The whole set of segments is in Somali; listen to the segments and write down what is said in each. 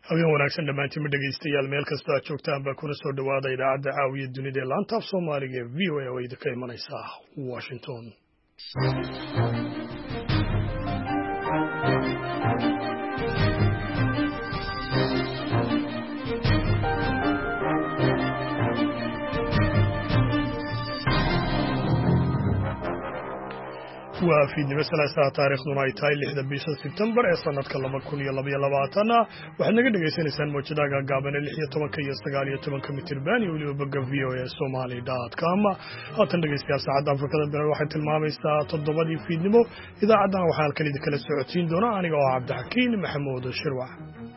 habeen wanaagsan dhammaantiin dhegaystayaal meel kasta aad joogtaan baa kuna soo dhawaada idaacadda caawiya dunida ee laanta af soomaaliga ee v o a oo idinka imanaysa Washington. waa fiidnimo salaasaha taariikhduna ay tahay 6 bisha September ee sanadka 2022 waxaad naga dhagaysanaysaan mowjadaha gaagaaban ee 16 iyo 19 mitirban iyo weliba bogga voasomali.com. haatan dhegaystayaal saacadda Afrikada Bari waxay tilmaamaysaa 7 fiidnimo. idaacaddana waxaa halkan idinkala socodsiin doona aniga oo Cabdixakiin Maxamuud Shirwac.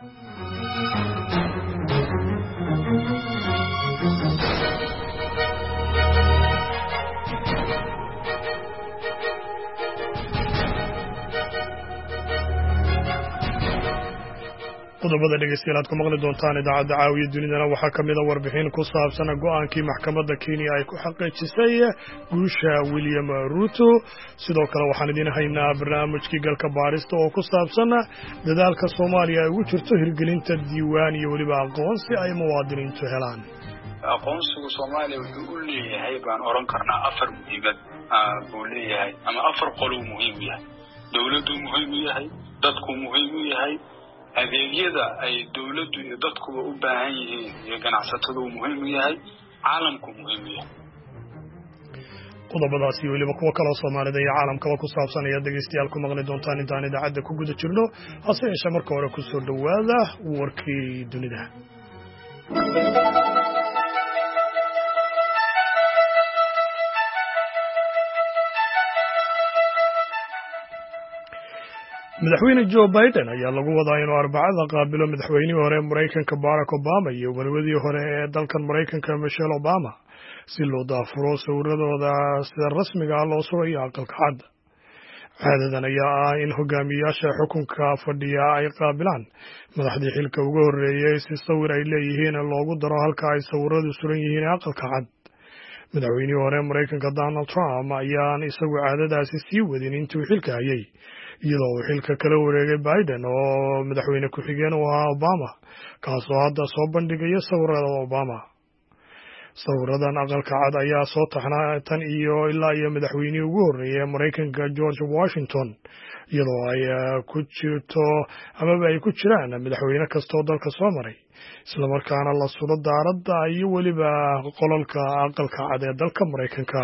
qodobada dhegeystayaal aad ku maqli doontaan idaacadda caawiya dunidana waxaa ka mid a warbixin ku saabsan go'aankii maxkamadda Kenya ay ku xaqiijisay guusha William Ruto. sidoo kale waxaan idin haynaa barnaamijkii galka baarista oo ku saabsan dadaalka Soomaaliya ay ugu jirto hirgelinta diiwaan iyo weliba aqoonsi ay muwaadiniintu helaan. aqoonsiga Soomaaliya wuxuu u leeyahay baan oran karnaa 4 muhiimad buu leeyahay ama 4 qolow muhiim yahay. dawladdu muhiim yahay, dadku muhiim yahay, adeegyada ay dawladdu iyo dadkuba u baahan yihiin iyo ganacsatadu muhiim yahay, caalamku muhiim yahay. qodobadaasi iyo weliba kuwa kale oo Soomaalida iyo caalamkaba ku saabsan ayaa dhegeystayaal ku maqli doontaan intaan idaacadda ku guda jirno. hase yeeshee marka hore ku soo dhawaada warkii dunida. madaxweyne Joe Biden ayaa lagu wadaa inuu Arbacada qaabilo madaxweynihii hore Mareykanka Barack Obama iyo waliwadii hore ee dalkan Mareykanka Michelle Obama si loo daafuro sawirradooda sida rasmiga ah loo surayo aqalka cad. caadadan ayaa ah in hogaamiyayaasha xukunka fadhiya ay qaabilaan madaxdii xilka ugu horreeyay si sawir ay leeyihiin loogu daro halka ay sawirradu suran yihiin aqalka cad. madaxweynihii hore Mareykanka Donald Trump ayaan isagu caadadaasi sii wadin intuu xilka hayay, iyadoo uu xilka kala wareegay Biden oo madaxweyne ku-xigeen u ahaa Obama, kaasoo hadda soo bandhigaya sawirrada Obama. sawirradan aqalka cad ayaa soo taxnaa tan iyo ilaa iyo madaxweynihii ugu horreeyay Mareykanka George Washington, iyadoo ay ku jirto amaba ay ku jiraan madaxweyne kastoo dalka soo maray, islamarkaana la sudo daaradda iyo weliba qolalka aqalka cad ee dalka Mareykanka.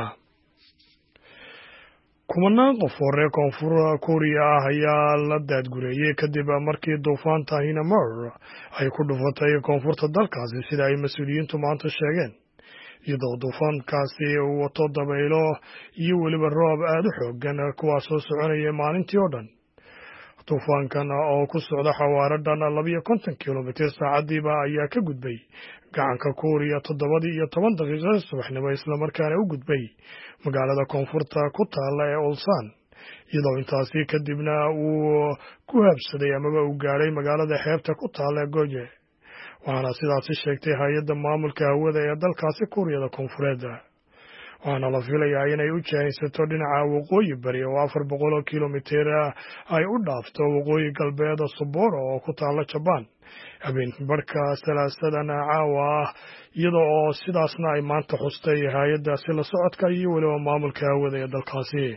kumanaan qof oo reer koonfur Korea ah ayaa la daadgureeyay kadib markii duufaanta Hinnamor ay ku dhufatay koonfurta dalkaasi sida ay mas-uuliyiintu maanta sheegeen, iyadoo duufaankaasi uu wato dabaylo iyo weliba roob aad u xooggan kuwaasoo soconaya maalintii oo dhan. duufaankan oo ku socda xawaare dhan 250 kilomitir saacadiiba ayaa ka gudbay gacanka Korea 7:10 daqiiqo subaxnimo, islamarkaana u gudbay magaalada koonfurta ku taalla ee Ulsan, iyadoo intaasi kadibna uu ku habsaday amaba uu gaaray magaalada xeebta ku taalla ee Goje. waxaana sidaasi sheegtay hay-adda maamulka hawada ee dalkaasi Kuuriyada Koonfureed. waxaana la filayaa inay u jahaysato dhinaca waqooyi bari oo 400 kilomitir ay u dhaafto waqooyi galbeed Sapporo oo ku taalla Japan habeen barka salaasadan caawa ah, iyadoo oo sidaasna ay maanta xustay hay-addaasi la socodka iyo weliba maamulka hawada ee dalkaasi.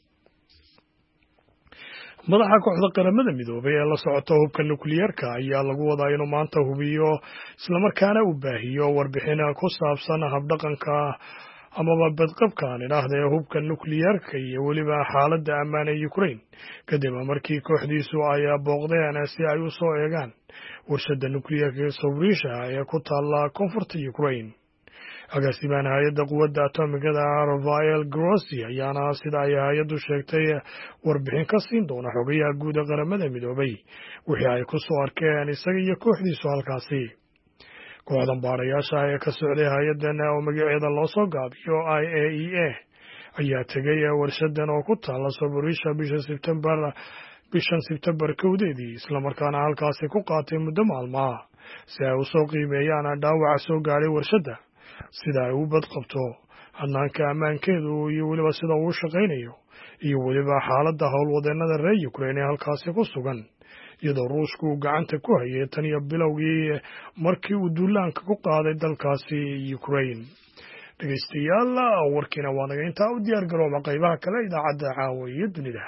madaxa kooxda qaramada midoobay ee la socota hubka nukliyeerka ayaa lagu wadaa inuu maanta hubiyo islamarkaana u baahiyo warbixin ku saabsan habdhaqanka amaba badqabkaan idhaahdee hubka nukliyeerka iyo weliba xaaladda ammaan ee Ukraine kadib markii kooxdiisu ay booqdeen si ay u soo eegaan warshadda nukliyeerka Zaporizhzhia ee ku taalla koonfurta Ukraine. agaasimaha hay'adda quwadda atomigada Rafael Grossi ayaana sida ay hay'addu sheegtay warbixin ka siin doona xogayaha guud ee qaramada midoobay wixii ay ku soo arkeen isaga iyo kooxdiisu halkaasi. kooxdan baarayaasha ee ka socday hay'addan oo magaceeda loo soo gaabiyo IAEA ayaa tegay warshaddan oo ku taalla Zaporizhzhia bishan September 2, islamarkaana halkaasi ku qaatay muddo maalmaha si ay u soo qiimeeyaan dhaawaca soo gaaray warshadda, sida ay u badqabto, hannaanka ammaankeedu iyo weliba sida uu shaqaynayo, iyo weliba xaaladda howlwadeennada reer Ukraine ee halkaasi ku sugan, iyadoo ruushku uu gacanta ku hayay tan iyo bilowgii markii uu duulaanka ku qaaday dalkaasi Ukraine. dhegeystayaal warkiina waa naga intaa u diyaar garooba qaybaha kale idaacadda caawa iyo dunida.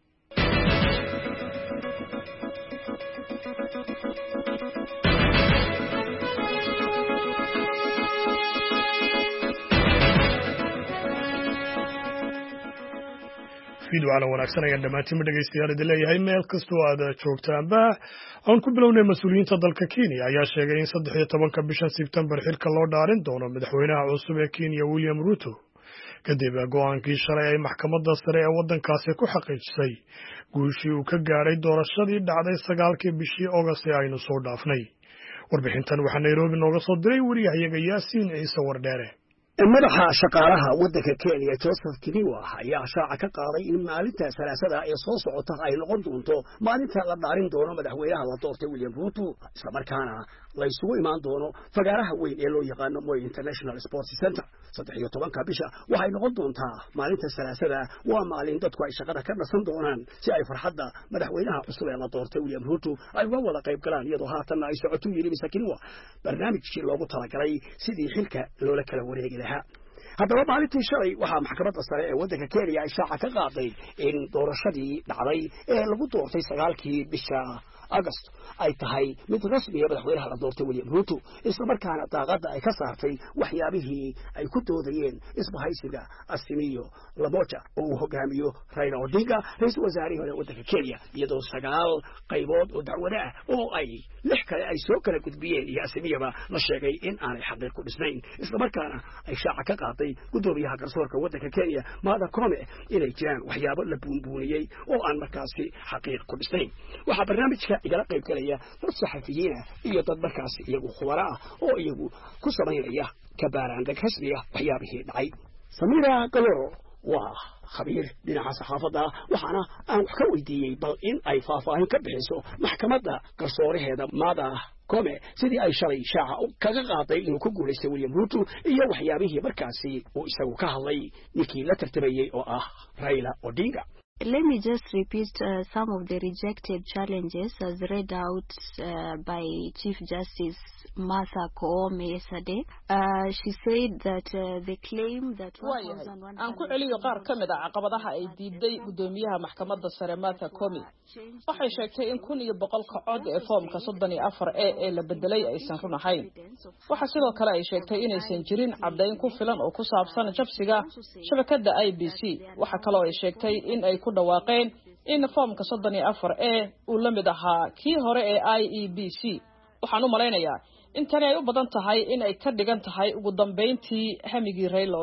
fiidwacana wanaagsan ayaan dhammaantiinba dhegeystayaal idin leeyahay meel kastoo aad joogtaanba. aan ku bilownay mas-uuliyiinta dalka Kenya ayaa sheegay in 13 bishan Sebtembar xilka loo dhaarin doono madaxweynaha cusub ee Kenya William Ruto kadib go'aankii shalay ay maxkamadda sare ee waddankaasi ku xaqiijisay guushii uu ka gaaray doorashadii dhacday 9 bishii August ee aynu soo dhaafnay. warbixintan waxaa Nairobi nooga soo diray wariyahayaga Yaasiin Ciise Wardheere. madaxa shaqaalaha waddanka Kenya Joseph Kiriwa ayaa shaaca ka qaaday in maalinta salaasada ee soo socota ay noqon doonto maalinta la dhaarin doono madaxweynaha la doortay William Ruto isla markaana la isugu imaan doono fagaaraha weyn ee loo yaqaan Moi International Sports Center 13 bisha waxay noqon doontaa maalinta salaasada waa maalin dadku ay shaqada ka dhasan doonaan si ay farxadda madaxweynaha cusub ee la doortay William Ruto ay uga wada qayb galaan iyadoo haatan ay socoto yiri Kiriwa barnaamijkii loogu talagalay sidii xilka loola kala wareegi lahaa. haddaba maalintii shalay waxaa maxkamadda sare ee waddanka Kenya ay shaaca ka qaaday in doorashadii dhacday ee lagu doortay 9 bisha August ay tahay mid rasmi ah madaxweynaha la doortay William Ruto isla markaana daaqadda ay ka saartay waxyaabihii ay ku doodayeen isbahaysiga Azimio la Umoja oo uu hogaamiyo Raila Odinga ra'iisul wasaarihii hore waddanka Kenya iyadoo 9 qaybood oo dacwado ah oo ay 6 kale ay soo kala gudbiyeen iyo Azimioba la sheegay in aanay xaqiiq ku dhisnayn isla markaana ay shaaca ka qaaday gudoomiyaha garsoorka waddanka Kenya Martha Koome inay jiraan waxyaabo la buunbuuniyay oo aan markaasi xaqiiq ku dhisnayn. waxa barnaamijka igala qayb galaya dad saxafiyiin iyo dad markaasi iyagu khubaro ah oo iyagu ku sameynaya kabaaraandeg rasmi ah waxyaabihii dhacay. Samira Galoro waa khabiir dhinaca saxaafadda waxaana aan wax ka weydiiyey bal in ay faahfaahin ka bixiso maxkamadda garsooraheeda Martha Koome sidii ay shalay shaaca kaga qaaday inuu ku guuleystay William Ruto iyo waxyaabihii markaasi uu isagu ka hadlay ninkii la tartamayay oo ah Raila Odinga. Let me just repeat some of the rejected challenges as read out by Chief Justice Martha Koome yesterday. She said that the claim that aan ku celiyo qaar ka mid ah caqabadaha ay diiday gudoomiyaha maxkamadda sare Martha Koome waxay sheegtay in 1,100 cod ee foomka 34 ee la bedelay aysan run ahayn. waxa sidoo kale ay sheegtay inaysan jirin caddayn ku filan oo ku saabsan jabsiga shabakadda IBC. waxa kale oo ay sheegtay in ay ku dhawaaqeen in foomka 34 uu la mid ahaa kii hore ee IEBC. waxaan u maleynayaa in tani ay u badan tahay in ay ka dhigan tahay ugu dambeyntii hamigii Raila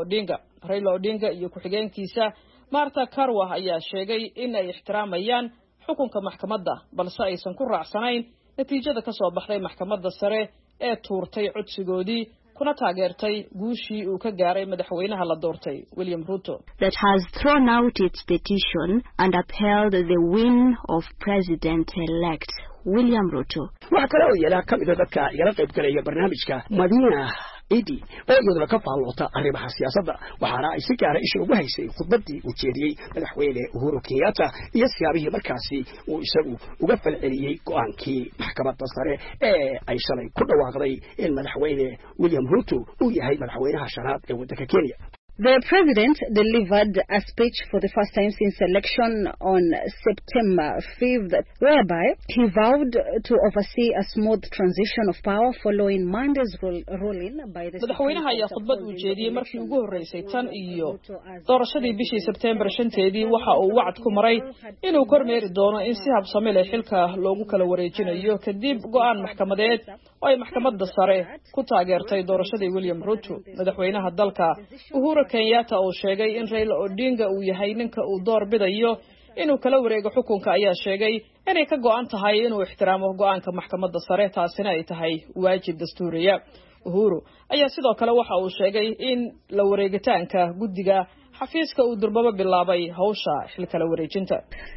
Odinga iyo ku-xigeenkiisa Martha Karua ayaa sheegay in ay ixtiraamayaan xukunka maxkamadda balse aysan ku raacsanayn natiijada ka soo baxday maxkamadda sare ee tuurtay codsigoodii kuna taageertay guushii uu ka gaaray madaxweynaha la doortay William Ruto. That has thrown out its petition and upheld the win of President-elect William Ruto. waxa kale oo yeelaa ka mid ah dadka igala qayb galaya barnaamijka Madina Idi oo iyaduna ka faalloota arrimaha siyaasadda waxaana ay si gaar ah isha ugu haysay khudbadii uu jeediyey madaxweyne Uhuru Kenyatta iyo siyaabihii markaasi uu isagu uga falceliyey go'aankii maxkamadda sare ee ay shalay ku dhawaaqday in madaxweyne William Ruto uu yahay madaxweynaha shanaad ee waddanka Kenya. The president delivered a speech for the first time since election on September 5th, whereby he vowed to oversee a smooth transition of power following Monday's ruling by the madaxweynaha ayaa khudbad uu jeediyey markii ugu horeysay tan iyo doorashadii bishii September 5teedii waxa uu wacd ku maray inuu kormeeri doono in si habsami leh xilka loogu kala wareejinayo kadib go'aan maxkamadeed oo ay maxkamadda sare ku taageertay doorashadii William Ruto. madaxweynaha dalka Uhuru Kenyatta oo sheegay in Raila Odinga uu yahay ninka uu door bidayo inuu kala wareego xukunka ayaa sheegay inay ka go'an tahay inuu ixtiraamo go'aanka maxkamadda sare taasina ay tahay waajib dastuuriya. Uhuru ayaa sidoo kale waxa uu sheegay in la wareegitaanka guddiga xafiiska uu durbaba bilaabay hawsha xil kala wareejinta.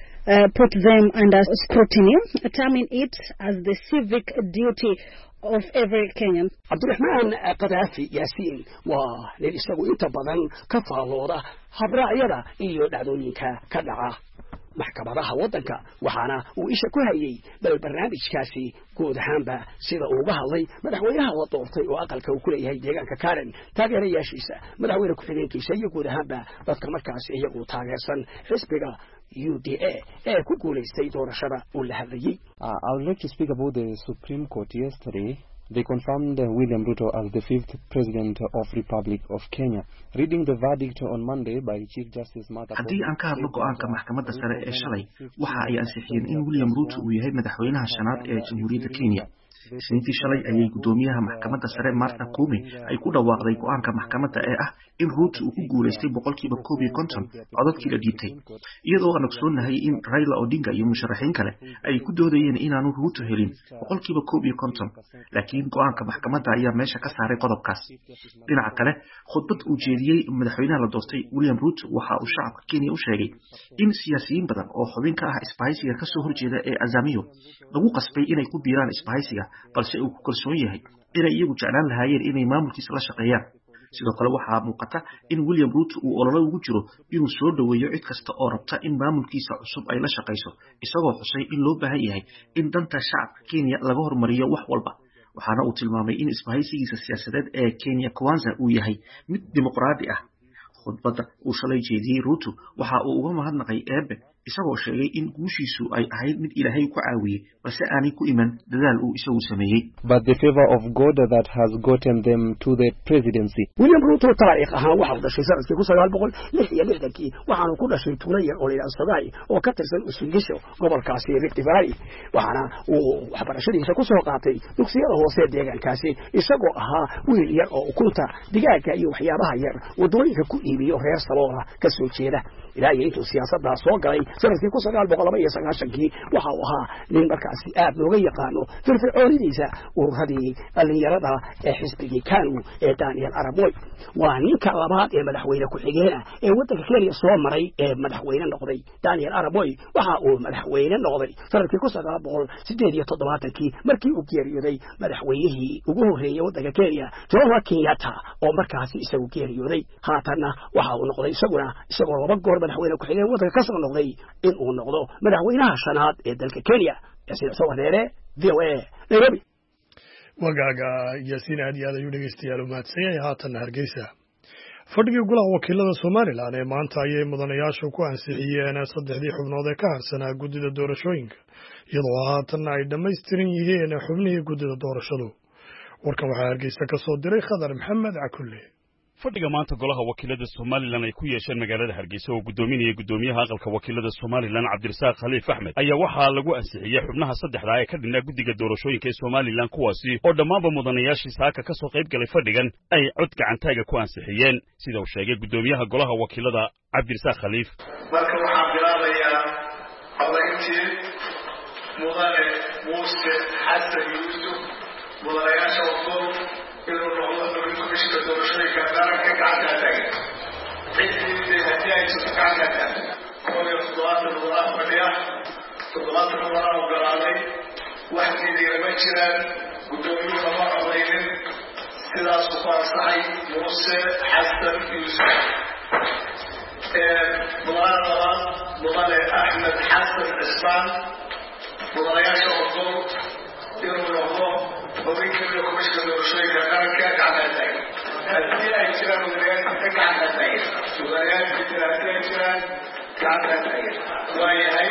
Put them under scrutiny, terming it as the civic duty of every Kenyan. Abdurrahman Qaddafi Yasin waa isagu inta badan ka faallooda habraacyada iyo dhacdooyinka ka dhaca maxkamadaha waddanka waxaana uu isha ku hayay bal barnaamijkaasi guud ahaanba sida uu uga hadlay madaxweynaha la doortay oo aqalka uu ku leeyahay deegaanka Karen taageerayaashiisa madaxweyne ku-xigeenkiisa iyo guud ahaanba dadka markaas iyagu taageersan xisbiga UDA ee ku guuleystay doorashada uu la hadlayay. I would like to speak about the Supreme Court yesterday. They confirmed William Ruto as the 5th President of Republic of Kenya. Reading the verdict on Monday by Chief Justice Martha Koome. haddii aan ka hadlo go'aanka maxkamadda sare ee shalay waxa ay ansixiyeen in William Ruto uu yahay madaxweynaha shanaad ee Jamhuuriyadda Kenya. Isniintii shalay ayay gudoomiyaha maxkamadda sare Martha Koome ay ku dhawaaqday go'aanka maxkamadda ee ah in Ruto uu ku guuleystay 150% codadkii la dhiibtay iyadoo aan ogsoonahay in Raila Odinga iyo musharaxiin kale ay ku doodayeen inaanu Ruto helin 150% laakiin go'aanka maxkamadda ayaa meesha ka saaray qodobkaas. dhinaca kale khudbad uu jeediyey madaxweynaha la doortay William Ruto waxa uu shacabka Kenya u sheegay in siyaasiyiin badan oo xubin ka ah isbahaysiga ka soo horjeeda ee Azamio lagu qasbay inay ku biiraan isbahaysiga balse uu ku kalsoon yahay inay iyagu jeclaan lahaayeen inay maamulkiisa la shaqeeyaan. sidoo kale waxaa muuqata in William Ruto uu olole ugu jiro inuu soo dhaweeyo cid kasta oo rabta in maamulkiisa cusub ay la shaqeyso isagoo xusay in loo baahan yahay in danta shacabka Kenya laga hormariyo wax walba. waxaana uu tilmaamay in isbahaysigiisa siyaasadeed ee Kenya Kwanza uu yahay mid dimuqraadi ah. khudbadda uu shalay jeediyey Ruto waxa uu uga mahadnaqay Eebe isagoo sheegay in guushiisu ay ahayd mid Ilaahay ku caawiyey balse aanay ku iman dadaal uu isagu sameeyey. But the favor of God that has gotten them to the presidency. William Ruto taariikh ahaan waxa uu dhashay sanadkii 1966 waxaana ku dhashay tuulo yar oo la yiraahdo Sagaay oo ka tirsan Usugisho gobolkaasi Rift Valley. waxaana uu waxbarashadiisa ku soo qaatay dugsiyada hoose deegaankaasi isagoo ahaa wiil yar oo ukunta digaaga iyo waxyaabaha yar wadooyinka ku iibiyo reer Saloola ka soo jeeda. ilaa intuu siyaasadda soo galay sanadkii 1992 waxa uu ahaa nin markaasi aad looga yaqaano firfircoonidiisa ururadii dhalinyarada ee xisbigii KANU ee Daniel Arap Moi. waa ninka labaad ee madaxweyne ku-xigeenka ee waddanka Kenya soo maray ee madaxweyne noqday. Daniel Arap Moi waxa uu madaxweyne noqday sanadkii 1978 markii uu geeriyooday madaxweynihii ugu horeeyay waddanka Kenya Jomo Kenyatta oo markaasi isagu geeriyooday. haatanna waxa uu noqday isagoo laba goor madaxweyne ku-xigeen waddanka ka soo noqday in uu noqdo madaxweynaha shanaad ee dalka Kenya. Yaasiin Soomaaliyeed VOA Nairobi. wagaaga Yaasiin aad iyo aad ayuu dhegeystayaal u mahadsan yahay. haatan Hargeysa fadhigii golaha wakiilada Somaliland ee maanta ayay mudanayaashu ku ansixiyeen 3 xubnood ee ka harsanaa guddida doorashooyinka iyadoo haatan ay dhammaystiran yihiin xubnihii guddida doorashadu. warkan waxaa Hargeysa ka soo diray Khadar Maxamed Cakulle. fadhiga maanta golaha wakiilada Somaliland ay ku yeesheen magaalada Hargeysa oo gudoomiyaha aqalka wakiilada Somaliland Cabdirasaaq Khaliif Axmed ayaa waxaa lagu ansixiyay xubnaha 3 ee ka dhinaa guddiga doorashooyinka ee Somaliland kuwaasi oo dhammaanba mudanayaashii saaka ka soo qayb galay fadhigan ay cod gacantaaga ku ansixiyeen sida uu sheegay gudoomiyaha golaha wakiilada Cabdirasaaq Khaliif. marka waxaan bilaabayaa haweentii mudane Muuse Xasan Yuusuf mudanayaasha wakiil inuu noqdo komishinka doorashooyinka qaranka gacanta taagan. cidii haddii ay jirto gacanta taagan toddobaatan fadhiya 7 ogolaaday wax diidaya ma jiraan. gudoomiyuhu lama codaynin sidaasuu ku ansaxay Muuse Xasan Yuusuf. mudane labaad mudane Axmed Xasan Cismaan mudanayaasha wakiil inuu noqdo komishinka doorashooyinka qaranka gacanta taagan. haddii ay jiraan mudanayaasha gacanta taagan waa yahay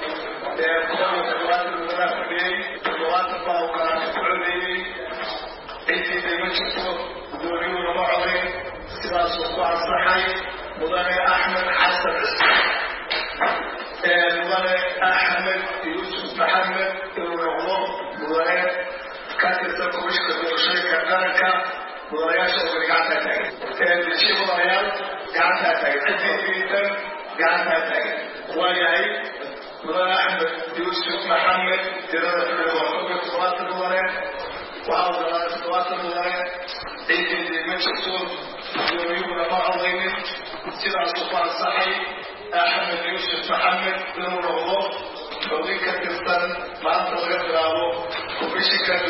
baa ukalaasi ku codeeyey cidiiday ma jirto gudoomiyuhu lama codayn sidaasuu ku ansaxay mudane Axmed Xasan Cismaan. mudane Axmed Yuusuf Maxamed inuu noqdo mudane ka tirsan komishinka doorashooyinka qaranka mudanayaasha oo gacanta taagan. bishii mudanayaal gacanta taagan ciddii diidan gacanta taagan waa yahay mudane Axmed Yuusuf Maxamed tirada xubnaha waa 7 mudane waxaa ogolaaday 7 mudane ciddii ma jirto gudoomiyuhu lama codaynin sidaasuu ku ansaxay Axmed Yuusuf Maxamed inuu noqdo xubin ka tirsan maanta laga bilaabo komishinka doorashooyinka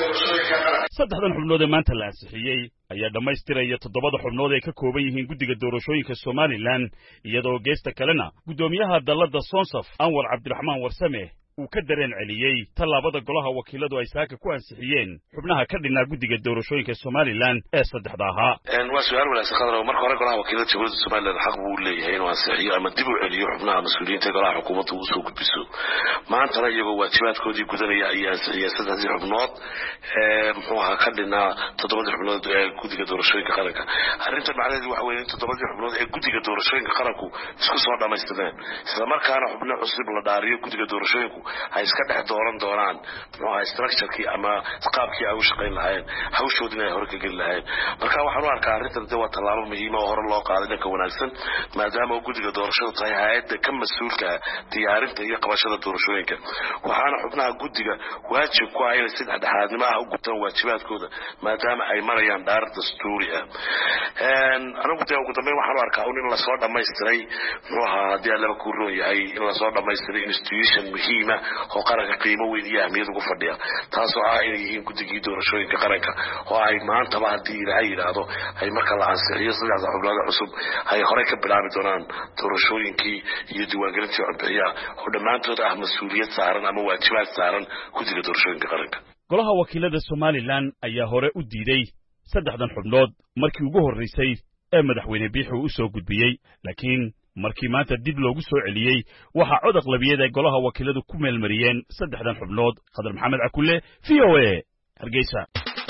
saddexdan xubnood ee maanta la ansixiyey ayaa dhammaystiraya 7 xubnood ee ka kooban yihiin guddiga doorashooyinka Somaliland iyadoo geesta kalena gudoomiyaha dalladda Sonsaf Anwar Cabdiraxmaan Warsame uu ka dareen celiyay tallaabada golaha wakiiladu ay saaka ku ansixiyeen xubnaha ka dhinaa guddiga doorashooyinka Somaliland ee saddexda ahaa waa su'aal wanaagsan qadar marka hore golaha wakiilada jamhuuriyadda Somaliland xaq buu leeyahay inuu ansixiyo ama dib u celiyo xubnaha mas'uuliyiinta golaha xukuumadda uu soo gudbiso maantana iyagoo waajibaadkoodii gudanaya ayaa ansixiyay saddexdii xubnood muxuu ahaa ka dhinaa 7 xubnood ee guddiga doorashooyinka qaranka arrintan macnaheedu waxa weeye in 7 xubnood ee guddiga doorashooyinka qaranku isku soo dhamaystireen isla markaana xubno cusub la dhaariyo guddiga doorashooyinku ay iska dhex dooran doonaan structure-kii ama qaabkii ay u shaqayn lahayn hawshoodina ay hore ka geli lahayn marka waxaan u arkaa arrintan waa tallaabo muhiim ah oo hore loo qaaday dhanka wanaagsan maadaama guddiga doorashada tahay hay'adda ka mas'uulka diyaarinta iyo qabashada doorashooyinka waxaana xubnaha guddiga waajib ku ah inay si dhexdhexaadnimo ah u gutaan waajibaadkooda maadaama ay marayaan dhaar dastuuri ah anigu ugu dambeyn waxaan u arkaa in la soo dhammaystiray muxuu ahaa haddii alla ku roon yahay in la soo dhammaystiray institution muhiim oo qaranka qiimo weyn iyo ahmiyad ugu fadhiya taasoo ah inay yihiin guddigii doorashooyinka qaranka oo ay maantaba haddii ilaahay yidhaahdo ay marka la ansixiyo saddexda xubnood cusub ay horey ka bilaabi doonaan doorashooyinkii iyo diiwaangelintii codbixiyaha oo dhammaantood ah mas-uuliyad saaran ama waajibaad saaran guddiga doorashooyinka qaranka golaha wakiilada Somaliland ayaa hore u diiday saddexdan xubnood markii ugu horeysay ee madaxweyne Biixi u soo gudbiyay laakiin markii maanta dib loogu soo celiyay waxa cod aqlabiyada ee golaha wakiiladu ku meelmariyeen saddexdan xubnood Qadar Maxamed Cakulle VOA Hargeysa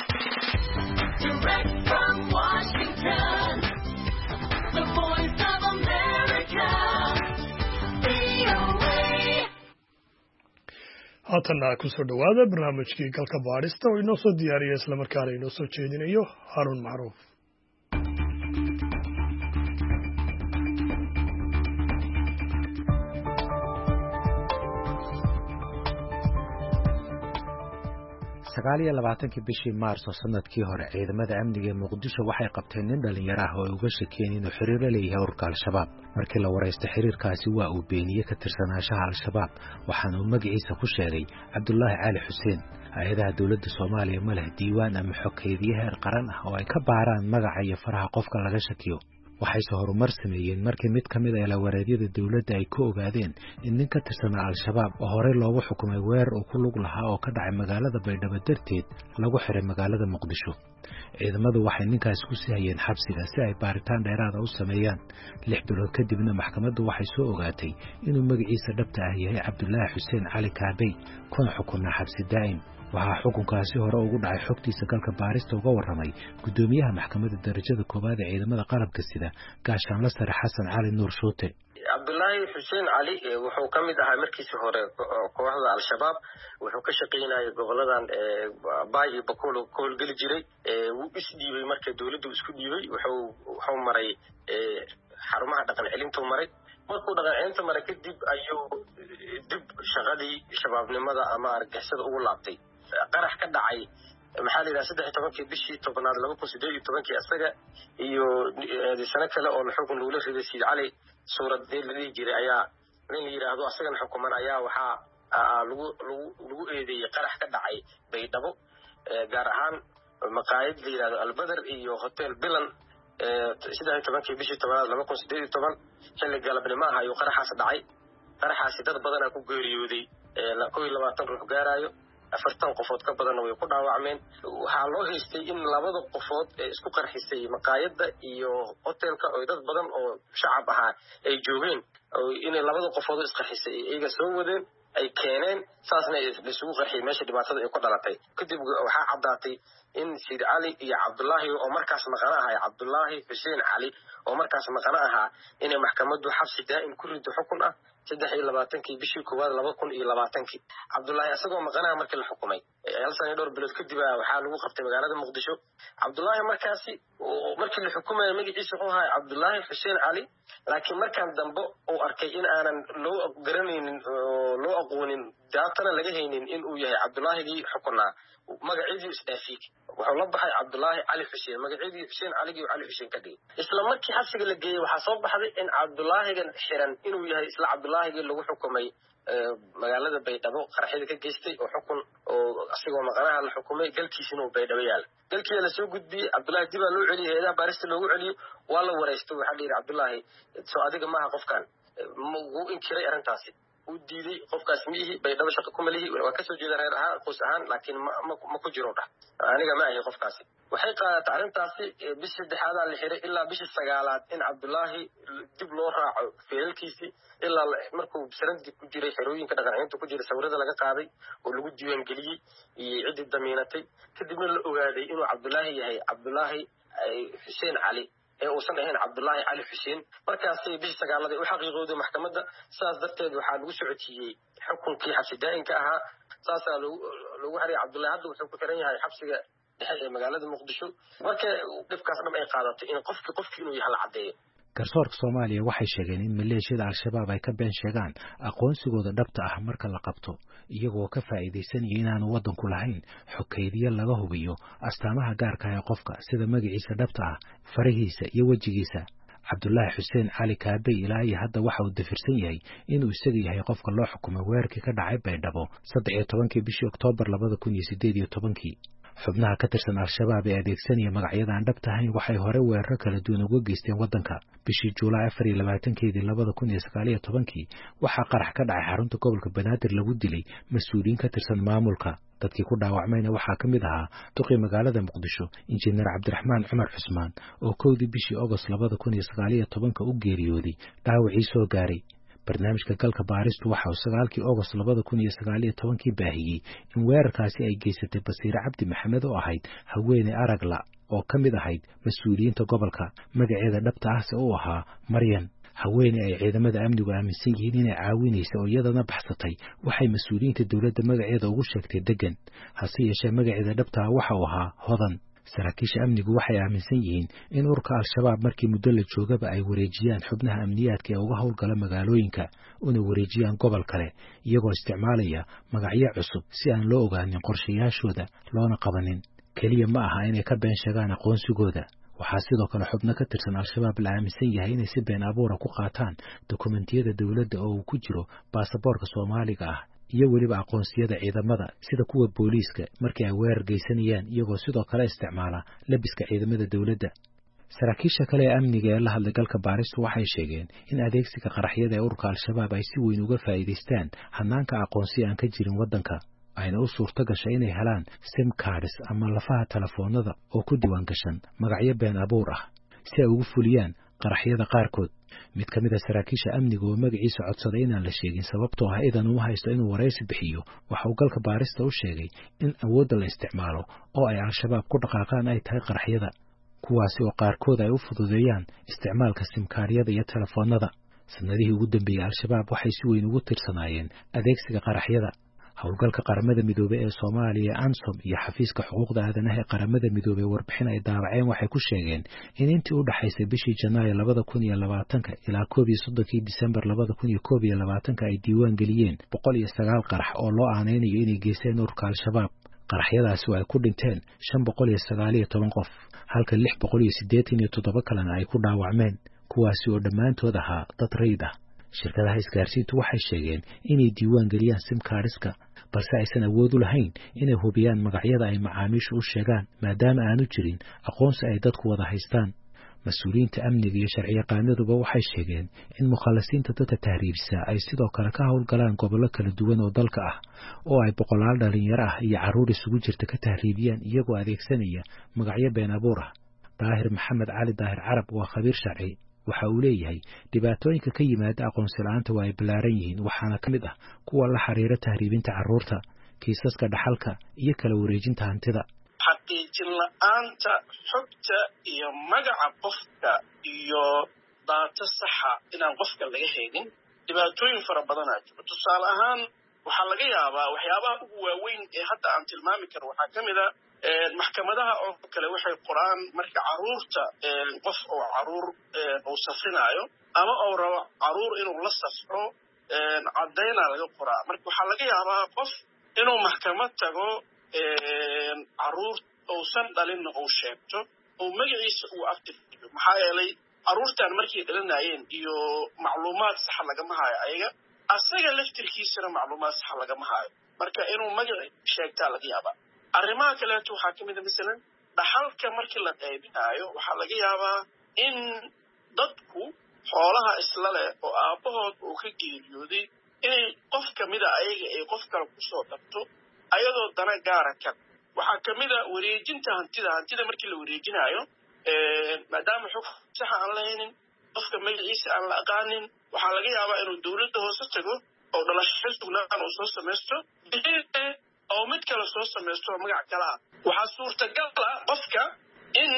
haatana ku soo dhawaada barnaamijkii galka baadhista oo inoo soo diyaariyay isla markaana inoo soo jeedinayo Harun Macruuf sagaaliyo labaatankii bishii Maarso sanadkii hore ciidamada amniga ee Muqdisho waxay qabteen nin dhalinyaro ah oo ay uga shakeen inuu xiriir la leeyahay ururka Al-Shabaab markii la wareystay xiriirkaasi waa uu beeniyay ka tirsanaanshaha Al-Shabaab waxaana uu magaciisa ku sheegay Cabdullaahi Cali Xuseen hay'adaha dawladda Soomaaliya ma leh diiwaan ama xogkeediye heer qaran ah oo ay ka baaraan magaca iyo faraha qofka laga shakiyo waxayse horumar sameeyeen markii mid ka mid ah ilaa-wareedyada dawladda ay ku ogaadeen in nin ka tirsanaa Al-Shabaab oo horey loogu xukumay weerar uu ku lug lahaa oo ka dhacay magaalada Baydhabo darteed lagu xiray magaalada Muqdisho ciidamadu waxay ninkaas ku sii hayeen xabsiga si ay baaritaan dheeraad ah u sameeyaan 6 bilood kadibna maxkamaddu waxay soo ogaatay inuu magaciisa dhabta ah yahay Cabdullaahi Xuseen Cali Kaabey kuna xukunaa xabsi daa'im waxaa xukunkaasi hore ugu dhacay xogtiisa galka baarista uga waramay gudoomiyaha maxkamadda darajada koobaad ee ciidamada qalabka sida gaashaanle sare Xasan Cali Nuur Shuute Cabdullaahi Xuseen Cali wuxuu ka mid ahaa markiisii hore kooxda Al-Shabaab wuxuu ka shaqeynayay goboladan Baay iyo Bakool oo howlgeli jiray wuu isdhiibay markii dawladdu isku dhiibay wuxuu maray xarumaha dhaqan celintu maray markuu dhaqan celinta maray kadib ayuu dib shaqadii shabaabnimada ama argagixisada ugu laabtay qarax ka dhacay maxaa la yidhaha 13 bishii 10aad 2018 isaga iyo sano kale oo xukun loola riday Siid Cali suuradii la dhihi jiray ayaa nin la yiraahdo asagana xukuman ayaa waxaa lagu eedeeyay qarax ka dhacay Baydhabo gaar ahaan maqaayad la yiraahdo Albadar iyo Hotel Bilan 13 bishii 10aad 2018 xilli galabnimo ah ayuu qaraxaas dhacay qaraxaasi dad badan ku geeriyooday 22 ruux gaarayo 40 qofood ka badan way ku dhaawacmeen waxaa loo haystay in labada qofood ee isku qarxisay maqaayada iyo hotelka oo dad badan oo shacab ah ay joogeen oo in labada qofood isqarxisay iyaga soo wadeen ay keeneen saasna isugu qarxiyay meesha dhibaatada ay ku dhalatay kadib waxaa cadaatay in Siid Cali iyo Cabdullaahi oo markaas maqana ahaa Cabdullaahi Xuseen Cali oo markaas maqana ahaa inay maxkamaddu xabsi daa'im ku rido xukun ah 23 bishii koowaad 2020 Cabdullaahi asagoo maqana markii la xukumay hal sano dhowr bilood kadib waxaa lagu qabtay magaalada Muqdisho Cabdullaahi markaasi markii la xukumay magaciisa wuxuu ahaa Cabdullaahi Xuseen Cali laakiin markaan dambe uu arkay in aanan loo garanaynin loo aqoonin daatana laga haynin in uu yahay Cabdullaahi xukunaa magaciisa isdhaafiyay wuxuu la baxay Cabdullaahi Cali Xuseen magaciisa Xuseen Cali iyo Cali Xuseen ka dhigay isla markii xabsiga la geeyay waxa soo baxday in Cabdullaahigan xiran inuu yahay isla Cabdullaahigi lagu xukumay magaalada Baydhabo qaraxyada ka geystay oo xukun oo asigoo maqanaha la xukumay galkiisina uu Baydhabo yaal galkii la soo gudbiyay Cabdullaahi dib loo celiyay heedaha baarista loogu celiyo waa la wareystay waxa la yiri Cabdullaahi soo adiga maaha qofkan uu inkiray arintaasi uu diiday qofkaas miihi Baydhabo shaqo kuma lihi waa ka soo jeedaa reer ahaan qoys ahaan laakiin ma ku jiro dhax aniga ma ahay qofkaasi waxay qaadatay arintaasi bishii saddexaad la xiray ilaa bishii sagaalaad in Cabdullaahi dib loo raaco feelkiisi ilaa markuu sarandii ku jiray xerooyinka dhaqancinta ku jiray sawirada laga qaaday oo lagu diiwaan geliyay iyo cid damiinatay kadibna la ogaaday inuu Cabdullaahi yahay Cabdullaahi Xuseen Cali ee uusan ahayn Cabdullaahi Cali Xuseen markaasay bishii sagaalaad u xaqiiqooday maxkamadda saas darteed waxaa lagu socodsiiyay xukunkii xabsi daa'imka ahaa saasa lagu xaray Cabdullaahi hadda wuxuu ku xiran yahay xabsiga dhexe ee magaalada Muqdisho marka dhibkaas dhan ay qaadatay in qofkii inuu yahay la cadeeyo garsoorka Soomaaliya waxay sheegeen in maleeshiyada Al-Shabaab ay ka been sheegaan aqoonsigooda dhabta ah marka la qabto iyagoo ka faa'iideysanaya inaanu wadanku lahayn xogeydiye laga hubiyo astaamaha gaarka ah ee qofka sida magaciisa dhabta ah farihiisa iyo wajigiisa Cabdullaahi Xuseen Cali Kaabe ilaahay hadda waxa uu dafirsan yahay inuu isaga yahay qofka loo xukumay weerarkii ka dhacay Baydhabo 13 bishii Oktoobar 2018 xubnaha ka tirsan Al-Shabaab ee adeegsanaya magacyada aan dhabta ahayn waxay hore weeraro kala duwan uga geysteen wadanka bishii Juulaay 24 2019 waxaa qarax ka dhacay xarunta gobolka Banaadir lagu dilay mas'uuliyiin ka tirsan maamulka dadkii ku dhaawacmayna waxaa kamid ahaa duqii magaalada Muqdisho injineer Cabdiraxmaan Cumar Cusmaan oo 1 bishii August 2019 u geeriyooday dhaawacii soo gaaray barnaamijka galka baaristu waxa uu 9 August 2019 baahiyay in weerarkaasi ay geysatay Basiire Cabdi Maxamed oo ahayd haweeney aragla oo kamid ahayd mas'uuliyiinta gobolka magaceeda dhabta ah oo ahaa Maryan haweeney ay ciidamada amnigu aaminsan yihiin inay caawinayso oo iyadana baxsatay waxay mas'uuliyiinta dawladda magaceeda ugu sheegtay degan hase yeeshee magaceeda dhabta ah waxa uu ahaa Hodan saraakiisha amnigu waxay aaminsan yihiin in ururka Al-Shabaab markii muddo la joogaba ay wareejiyaan xubnaha amniyaadka ee uga howlgala magaalooyinka una wareejiyaan gobol kale iyagoo isticmaalaya magacyo cusub si aan loo ogaanin qorshayaashooda loona qabanin kaliya ma aha inay ka been sheegaan aqoonsigooda waxaa sidoo kale xubno ka tirsan Al-Shabaab la aaminsan yahay inay si been abuur ku qaataan dokumentiyada dawladda oo uu ku jiro baasaboorka Soomaaliga ah iyo waliba aqoonsiyada ciidamada sida kuwa booliiska markii ay weerar geysanayaan iyagoo sidoo kale isticmaala labiska ciidamada dawladda saraakiisha kale ee amniga ee la hadlay galka baaristu waxay sheegeen in adeegsiga qaraxyada ee ururka Al-Shabaab ay si weyn uga faa'iideystaan hanaanka aqoonsi aan ka jirin wadanka ayna u suurto gashay inay helaan SIM cards ama lafaha telefoonada oo ku diiwaan gashan magacyo been abuur ah si ay ugu fuliyaan qaraxyada qaarkood mid kamid ah saraakiisha amniga oo magaciisa codsaday inaan la sheegin sababtoo ah idan uu haysto inuu wareysi bixiyo waxa uu galka baarista u sheegay in awoodda la isticmaalo oo ay Al-Shabaab ku dhaqaaqaan ay tahay qaraxyada kuwaasi oo qaarkood ay u fududeeyaan isticmaalka simkaaryada iyo telefoonada sanadihii ugu dambeeyay Al-Shabaab waxay si weyn ugu tirsanaayeen adeegsiga qaraxyada howlgalka qaramada midoobay ee Soomaaliya ANSOM iyo xafiiska xuquuqda aadanaha ee qaramada midoobay warbixin ay daabaceen waxay ku sheegeen in intii u dhaxaysay bishii Janaayo 2020 ilaa 31 Diseembar 2021 ay diiwaan geliyeen 109 qarax oo loo aaneynayo inay geysteen ururka Al-Shabaab qaraxyadaasi ay ku dhinteen 519 qof halka 687 kalena ay ku dhaawacmeen kuwaasi oo dhammaantood ahaa dad rayid ah shirkadaha isgaarsiintu waxay sheegeen inay diiwaan geliyaan SIM cardska balse aysan awood u lahayn inay hubiyaan magacyada ay macaamiishu u sheegaan maadaama aanu jirin aqoonsi ay dadku wada haystaan mas'uuliyiinta amniga iyo sharciyaqaanaduba waxay sheegeen in mukhalasiinta dadka tahriibisa ay sidoo kale ka howlgalaan gobollo kala duwan oo dalka ah oo ay boqolaal dhalinyaro ah iyo carruur isugu jirta ka tahriibiyaan iyagoo adeegsanaya magacyo been abuur ah Daahir Maxamed Cali Daahir Carab waa khabiir sharci waxa uu leeyahay dhibaatooyinka ka yimaada aqoonsi la'aanta waa ay balaaran yihiin waxaana kamid ah kuwa la xiriira tahriibinta carruurta kiisaska dhaxalka iyo kala wareejinta hantida xaqiijin la'aanta xogta iyo magaca qofka iyo data saxa inaan qofka laga helin dhibaatooyin fara badan ah tusaale ahaan waxaa laga yaabaa waxyaabaha ugu waaweyn ee hadda aan tilmaami karo waxaa kamid ah maxkamadaha oo kale waxay qoraan marka caruurta qof oo caruur uu safrinayo ama oo rabo caruur inuu la safro cadayna laga qoraa marka waxaa laga yaabaa qof inuu maxkamad tago caruur uusan dhalinna uu sheegto oo magaciisa uu aftirkiyo maxaa yeelay caruurtan markay dhalinayeen iyo macluumaad sax lagama hayo ayaga asaga laftirkiisana macluumaad sax lagama hayo marka inuu magaci sheegtaa laga yaabaa arrimaha kaleeto waxaa ka mid a masalan dhaxalka markii la qaybinayo waxaa laga yaabaa in dadku xoolaha isla leh oo aabbahood uu ka geeriyooday inay qof kamida ayaga ay qof kale kusoo dhabto ayadoo dana gaara ka waxaa kamid a wareejinta hantida markii la wareejinayo maadaama xog saxa aan lahaynin qofka magaciisa aan la aqaanin waxaa laga yaabaa inuu dawladda hoose tago oo dhalasho sugnaan uu soo samaysto oo mid kale soo samaysto oo magac kale ah waxaa suurtagal ah qofka in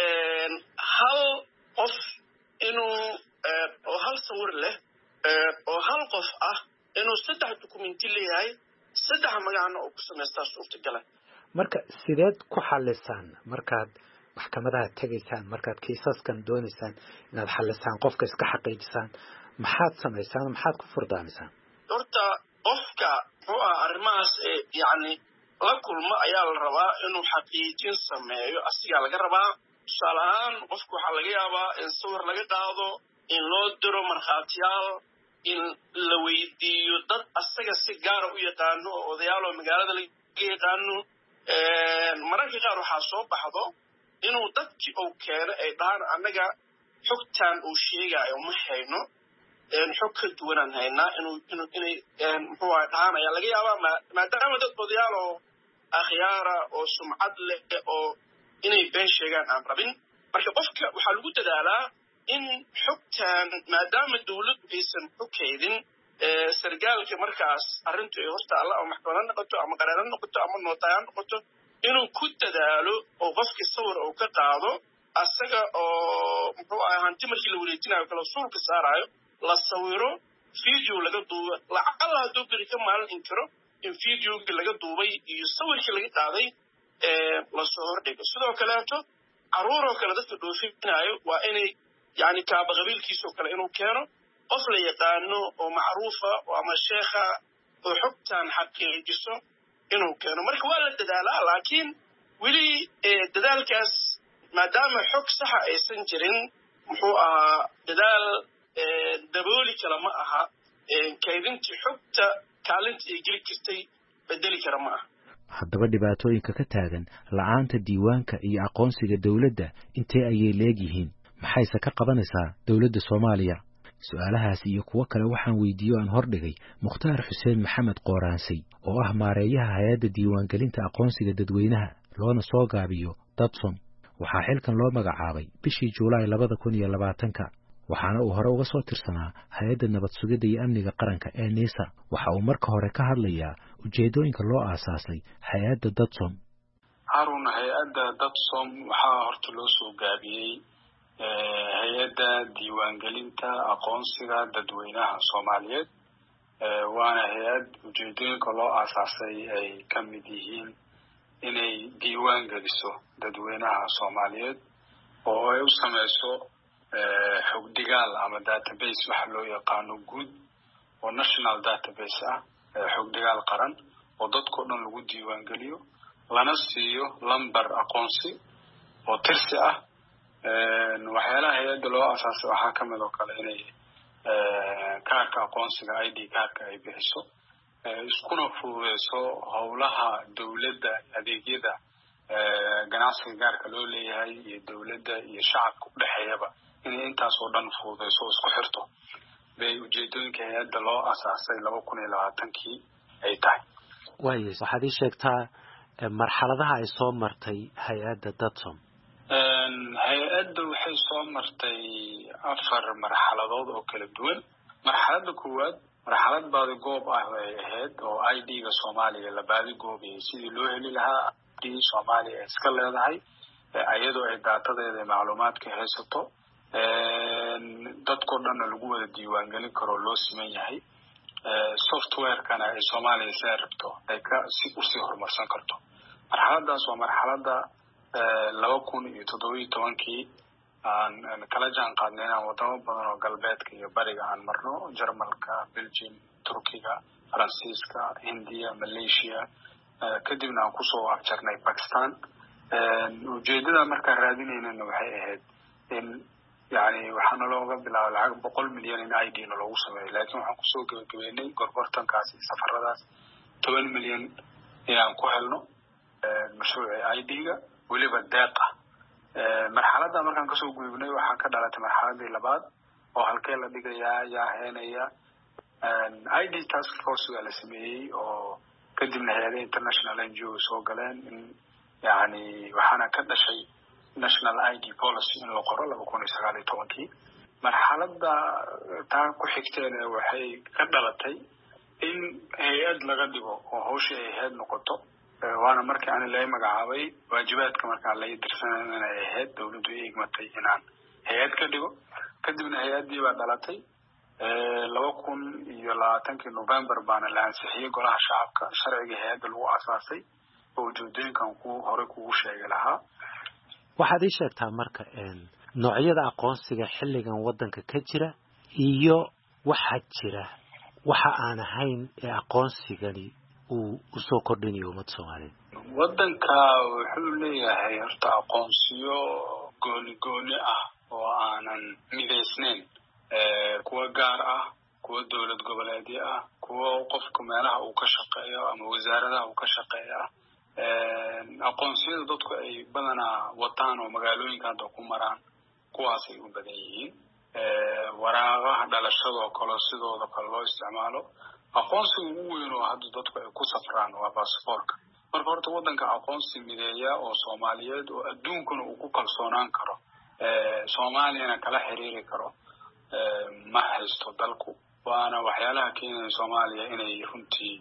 hal qof inuu oo hal sawir leh oo hal qof ah inuu 3 dukumenti leeyahay 3 magacna uu ku samaystaa suurtagala marka sideed ku xalisaan markaad maxkamadaha tagaysaan markaad kiisaskan doonaysaan inaad xalisaan qofka iska xaqiijisaan maxaad samaysaan maxaad ku furdaamisaan horta qofka oo arrimahaas yani la kulma ayaa la rabaa inuu xaqiijin sameeyo asiga laga rabaa tusaale ahaan qofku waxaa laga yaabaa in sawir laga qaado in loo diro markhaatiyaal in la weydiiyo dad asaga si gaara u yaqaano oo odayaal oo magaalada laga yaqaano mararka qaar waxaa soo baxdo inuu dadkii uu keeno ay dhahaan annaga xogtaan uu sheegayo ma hayno xog ka duwanaan haynaa inay muxuu dhahaan ayaa laga yaabaa maadaama dad odayaal oo akhyaara oo sumcad leh oo inay been sheegaan aan rabin marka qofka waxaa lagu dadaalaa in xogtaan maadaama dawladdu aysan xogeydin sargaalka markaas arrintu ay horta alla oo maxkamad noqoto ama qareero noqoto ama nootaayaan noqoto inuu ku dadaalo oo qofkii sawir uu ka qaado asaga oo muxuu hanti markii la wareejinayo kala suulka saarayo la sawiro video laga duubo lacala hadduu beri ka maalin inkiro in videogii laga duubay iyo sawirkii laga qaaday lasoo hordhigo sidoo kaleeto caruuroo kale dadka dhoofinayo waa inay yani kaaba qabiilkiisoo kale inuu keeno qof la yaqaano oo macruufa oo ama sheekha oo xogtaan xaqiijiso inuu keeno marka waa la dadaalaa laakiin weli dadaalkaas maadaama xog saxa aysan jirin muxuu ahaa dadaal dabooli kala ma aha kaydintii xogta kaalinta ay geli jirtay bedeli kara ma aha haddaba dhibaatooyinka ka taagan la'aanta diiwaanka iyo aqoonsiga dawladda intee ayay leegyihiin maxayse ka qabanaysaa dawladda Soomaaliya su'aalahaas iyo kuwo kale waxaan weydiiyo aan hordhigay Mukhtaar Xuseen Maxamed Qooraansay oo ah maareeyaha hay'adda diiwaangelinta aqoonsiga dadweynaha loona soo gaabiyo Dadson waxaa xilkan loo magacaabay bishii Juulaay 2020 waxaana uu hore uga soo tirsanaa hay'adda nabad sugidda iyo amniga qaranka ee NISA waxa uu marka hore ka hadlayaa ujeedooyinka loo aasaasay hay'adda Dadson harun hay'adda Dadson waxaa horta loo soo gaabiyey hay'adda diiwaangelinta aqoonsiga dadweynaha Soomaaliyeed waana hay'ad ujeedooyinka loo aasaasay ay ka mid yihiin inay diiwaan geliso dadweynaha Soomaaliyeed oo ay u sameyso xog dhigaal ama database waxa loo yaqaano guud oo national database ah xog dhigaal qaran oo dadkoo dhan lagu diiwaan geliyo lana siiyo lambar aqoonsi oo tirsi ah waxyaalaha hay'adda loo aasaasay waxaa ka mid oo kale inay kaarka aqoonsiga ID kaarka ay bixiso iskuna fududeyso howlaha dawladda adeegyada ganacsiga gaarka loo leeyahay iyo dawladda iyo shacabka u dhexeeyaba inay intaas oo dhan fududeyso isku xirto bay ujeedooyinka hay'adda loo aasaasay 2020 ay tahay waxaad ii sheegtaa marxaladaha ay soo martay hay'adda Dadson hay-adda waxay soo martay 4 marxaladood oo kala duwan marxaladda koowaad marxalad baadi goob ah ay ahayd oo ID-ga Soomaaliya la baadi goobiyay sidii loo heli lahaa ID Soomaaliya iska leedahay ayadoo ay daatadeeda macluumaadka haysato dadkoo dhan lagu wada diiwaan gelin karo loo siman yahay software-kana ay Soomaaliya si rabto ay ka si u sii horumarsan karto marxaladaas waa marxaladda 2017 aan kala jaan qaadnay inaan wadamo badan oo galbeedka iyo bariga aan marno Jarmalka, Belgium, Turkiga, Faransiiska, Hindiya, Malaysia kadibna aan kusoo afjarnay Pakistan ujeedada markaan raadinaynana waxay ahayd in yani waxaana looga bilaabo lacag 100 milyan in ID na loogu sameeyo laakiin waxaan kusoo gabagabeynay gorgortankaasi safaradaas 10 milyan inaan ku helno mashruuca ID-ga weliba deeqa marxaladda markaan kasoo gudubnay waxaa ka dhalatay marxaladii labaad oo halkee la dhigayaa yaa heenaya ID task force waa la sameeyey oo kadibna hay'adaha international NGO soo galeen in yani waxaana ka dhashay national ID policy in la qoro 2019 marxaladda taa ku xigteen waxay ka dhalatay in hay'ad laga dhigo oo hawsha ay hay'ad noqoto waana markii aan la magacaabay waajibaadka markaan la dirsanay inay ahayd dawladdu ay igmatay inaan hay'ad ka dhigo kadibna hay'adii baa dhalatay 2020 November baana la ansixiyay golaha shacabka sharciga hay'adda lagu aasaasay oo ujeedooyinkan hore kugu sheegay lahaa waxaad ii sheegtaa marka noocyada aqoonsiga xilligan waddanka ka jira iyo waxa jira waxa aan ahayn ee aqoonsigani uu soo kordhinayo ummadda Soomaaliyeed waddanka wuxuu leeyahay horta aqoonsiyo gooni ah oo aanan midaysnayn kuwa gaar ah kuwa dawlad goboleedyo ah kuwa qofka meelaha uu ka shaqeeyo ama wasaaradaha uu ka shaqeeyo aqoonsiyada dadku ay badanaa wataan oo magaalooyinka hadda ku maraan kuwaas ay u badan yihiin waraaqaha dhalashada kale sidoo kale loo isticmaalo aqoonsiga ugu weyn oo hadda dadku ay ku safraan waa baasaboorka marka horta waddanka aqoonsi mideeya oo Soomaaliyeed oo adduunkana uu ku kalsoonaan karo Soomaaliyana kala xiriiri karo ma haysto dalku waana waxyaalaha keenaya Soomaaliya inay runtii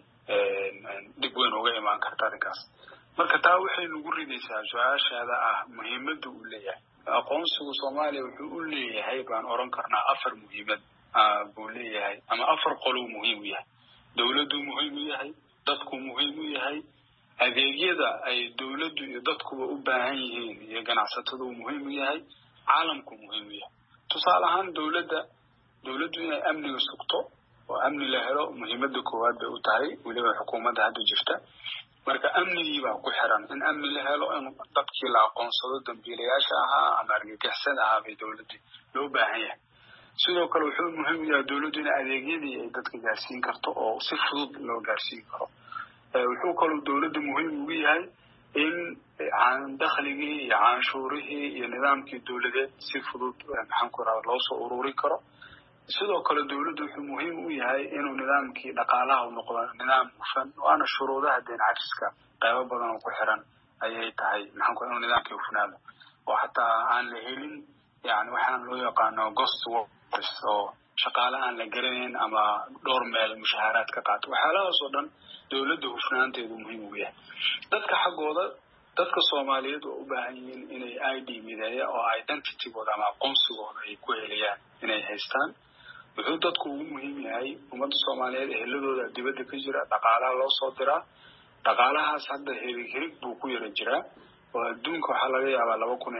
dib weyn uga imaan karto arrinkaas marka taa waxay nagu ridaysaa su'aashaada muhiimadda uu leeyahay aqoonsigu Soomaaliya wuxuu u leeyahay baan oran karnaa 4 muhiimad buu leeyahay ama 4 qolow muhiim u yahay dawladdu muhiim u yahay dadku muhiim u yahay adeegyada ay dawladdu iyo dadkuba u baahan yihiin iyo ganacsatadu muhiim u yahay caalamku muhiim u yahay tusaale ahaan dawladdu inay amniga sugto oo amni la helo muhiimadda koowaad bay u tahay weliba xukuumadda hadda jirta marka amnigii baa ku xiran in amni la helo in dadkii la aqoonsado dambiilayaasha ahaa ama argagixisada ahaa bay dawladdu loo baahan yahay sidoo kale wuxuu muhiim u yahay dawladdu in adeegyadii ay dadka gaarsiin karto oo si fudud loo gaarsiin karo wuxuu kaloo dawladdu muhiim ugu yahay in dakhligii iyo canshuurihii iyo nidaamkii dawladeed si fudud maxaan ku raad loo soo ururin karo sidoo kale dawladdu wuxuu muhiim u yahay inuu nidaamkii dhaqaalaha uu noqdo nidaam hufan waana shuruudaha deyn cafiska qaybo badan oo ku xiran ayay tahay maxaan ku inuu nidaamkii hufnaado oo xataa aan la helin yani waxaan loo yaqaano ghost workers oo shaqaale aan la garanayn ama dhowr meel mushaaraad ka qaato waxyaalahaas oo dhan dawladda hufnaanteedu muhiim u yahay dadka xaggooda dadka Soomaaliyeed oo u baahan yihiin inay ID mideeya oo identity-gooda ama aqoonsigooda ay ku helayaan inay haystaan wuxuu dadku ugu muhiim yahay ummadda Soomaaliyeed eheladooda dibadda ka jira dhaqaalaha loo soo diraa dhaqaalahaas hadda hirig buu ku yara jiraa oo adduunka waxaa laga yaabaa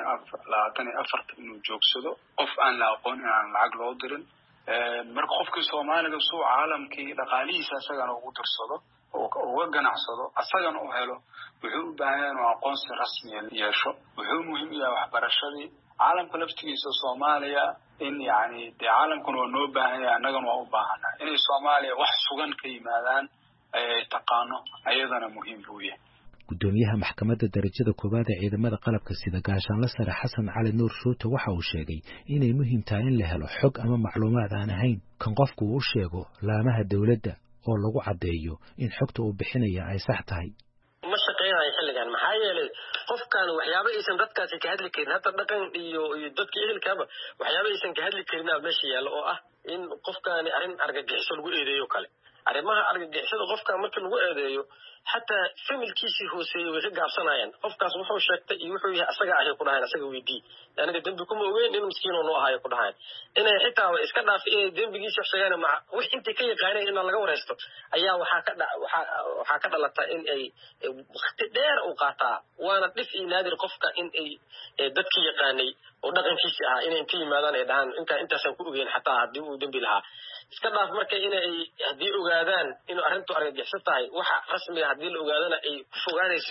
2024 inuu joogsado qof aan la aqoon inaan lacag loo dirin marka qofkii Soomaaliga soo caalamkii dhaqaalihiisa asagana ugu dirsado oo uga ganacsado asagana u helo wuxuu u baahan yahay aqoonsi rasmi ah yeesho wuxuu muhiim yahay waxbarashadii caalamka laftigiisa Soomaaliya in yani caalamkuna waa noo baahan yahay annagana waa u baahanaa inay Soomaaliya wax sugan ka yimaadaan ay taqaano ayadana muhiim buu yahay gudoomiyaha maxkamadda darajada koowaad ee ciidamada qalabka sida gaashaanle sare Xasan Cali Nuur Shuute waxa uu sheegay inay muhiim tahay in la helo xog ama macluumaad aan ahayn kan qofku uu sheego laamaha dawladda oo lagu cadeeyo in xogta uu bixinaya ay sax tahay ma shaqeynay xilligan maxaa yeelay qofkan waxyaabo aysan dadkaasi ka hadli karin hata dhaqan iyo dadka ehelkaba waxyaabo aysan ka hadli karin meesha yaalo oo ah in qofkan arrin argagixiso lagu eedeeyo kale arrimaha argagixisada qofkan marka lagu eedeeyo حتى familkiisii hooseeyay way ka gaabsanayaan qofkaas wuxuu sheegtay iyo wuxuu yahay asaga ahay ku dhahayn asaga weydii aniga dambi kuma ogeyn in miskiin oo ahay ku dhahayn inay xitaa iska dhaaf in dambigiisa sheegaan ma wax intii ka yaqaanay in laga wareysto ayaa waxa ka dhalata in ay waqti dheer u qaataa waana dhif naadir qofka in ay dadka yaqaanay oo dhaqankiisa ah inay inta yimaadaan ay dhahaan intaasan ku ogeyn xataa hadii uu dambi lahaa iska dhaaf marka inay hadii ogaadaan in arrintu argagixis tahay waxa rasmi ah hadii la ogaadana ay ku fogaanayso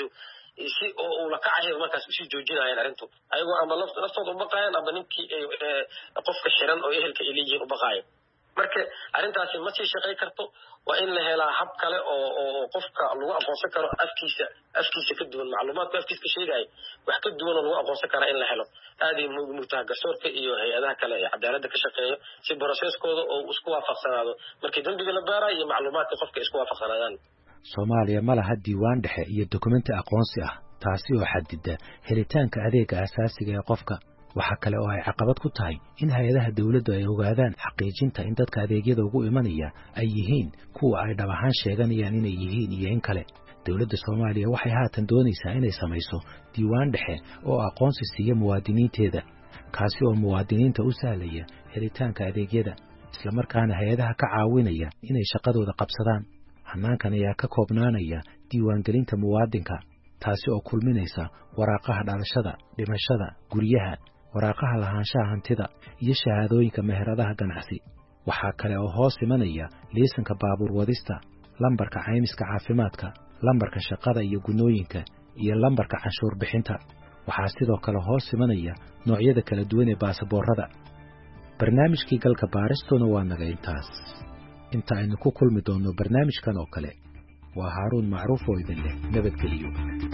si oo uu la kacayo markaas u sii joojinayaan arrintu ayagoo ama laftooda u baqayaan ama ninkii qofka xiran oo ehelka ay leeyihiin u baqaayo marka arrintaasi ma sii shaqayn karto waa in la helaa hab kale oo qofka lagu aqoonsan karo afkiisa ka duwan macluumaadka afkiisa sheegay wax ka duwan oo lagu aqoonsan karo in la helo aadii muutaha garsoorka iyo hay'adaha kale ee cadaaladda ka shaqeeya si processkooda oo isku waafaqsanaado markii dambiga la baarayo iyo macluumaadka qofka isku waafaqsanaadaan Soomaaliya ma laha diiwaan dhexe iyo dokumenti aqoonsi ah taasi oo xadida helitaanka adeega asaasiga ee qofka waxa kale oo ay caqabad ku tahay in hay'adaha dawladdu ay ogaadaan xaqiijinta in dadka adeegyada ugu imanaya ay yihiin kuwa ay dhab ahaan sheeganayaan inay yihiin iyo in kale dawladda Soomaaliya waxay haatan doonaysaa inay samayso diiwaan dhexe oo aqoonsi siiya muwaadiniinteeda kaasi oo muwaadiniinta u sahlaya helitaanka adeegyada isla markaana hay'adaha ka caawinaya inay shaqadooda qabsadaan hannaankan ayaa ka koobnaanaya diiwaangelinta muwaadinka taasi oo kulminaysa waraaqaha dhalashada dhimashada guryaha waraaqaha lahaanshaha hantida iyo shahaadooyinka meheradaha ganacsi waxaa kale oo hoos imanaya liisanka baabuur wadista lambarka caymiska caafimaadka lambarka shaqada iyo gunooyinka iyo lambarka canshuur bixinta waxaa sidoo kale hoos imanaya noocyada kala duwan ee baasaboorada barnaamijkii galka baaristuna waa naga intaas inta aynu ku kulmi doonno barnaamijkan oo kale waa Haaruun Macruuf oo idin leh nabadgeliyo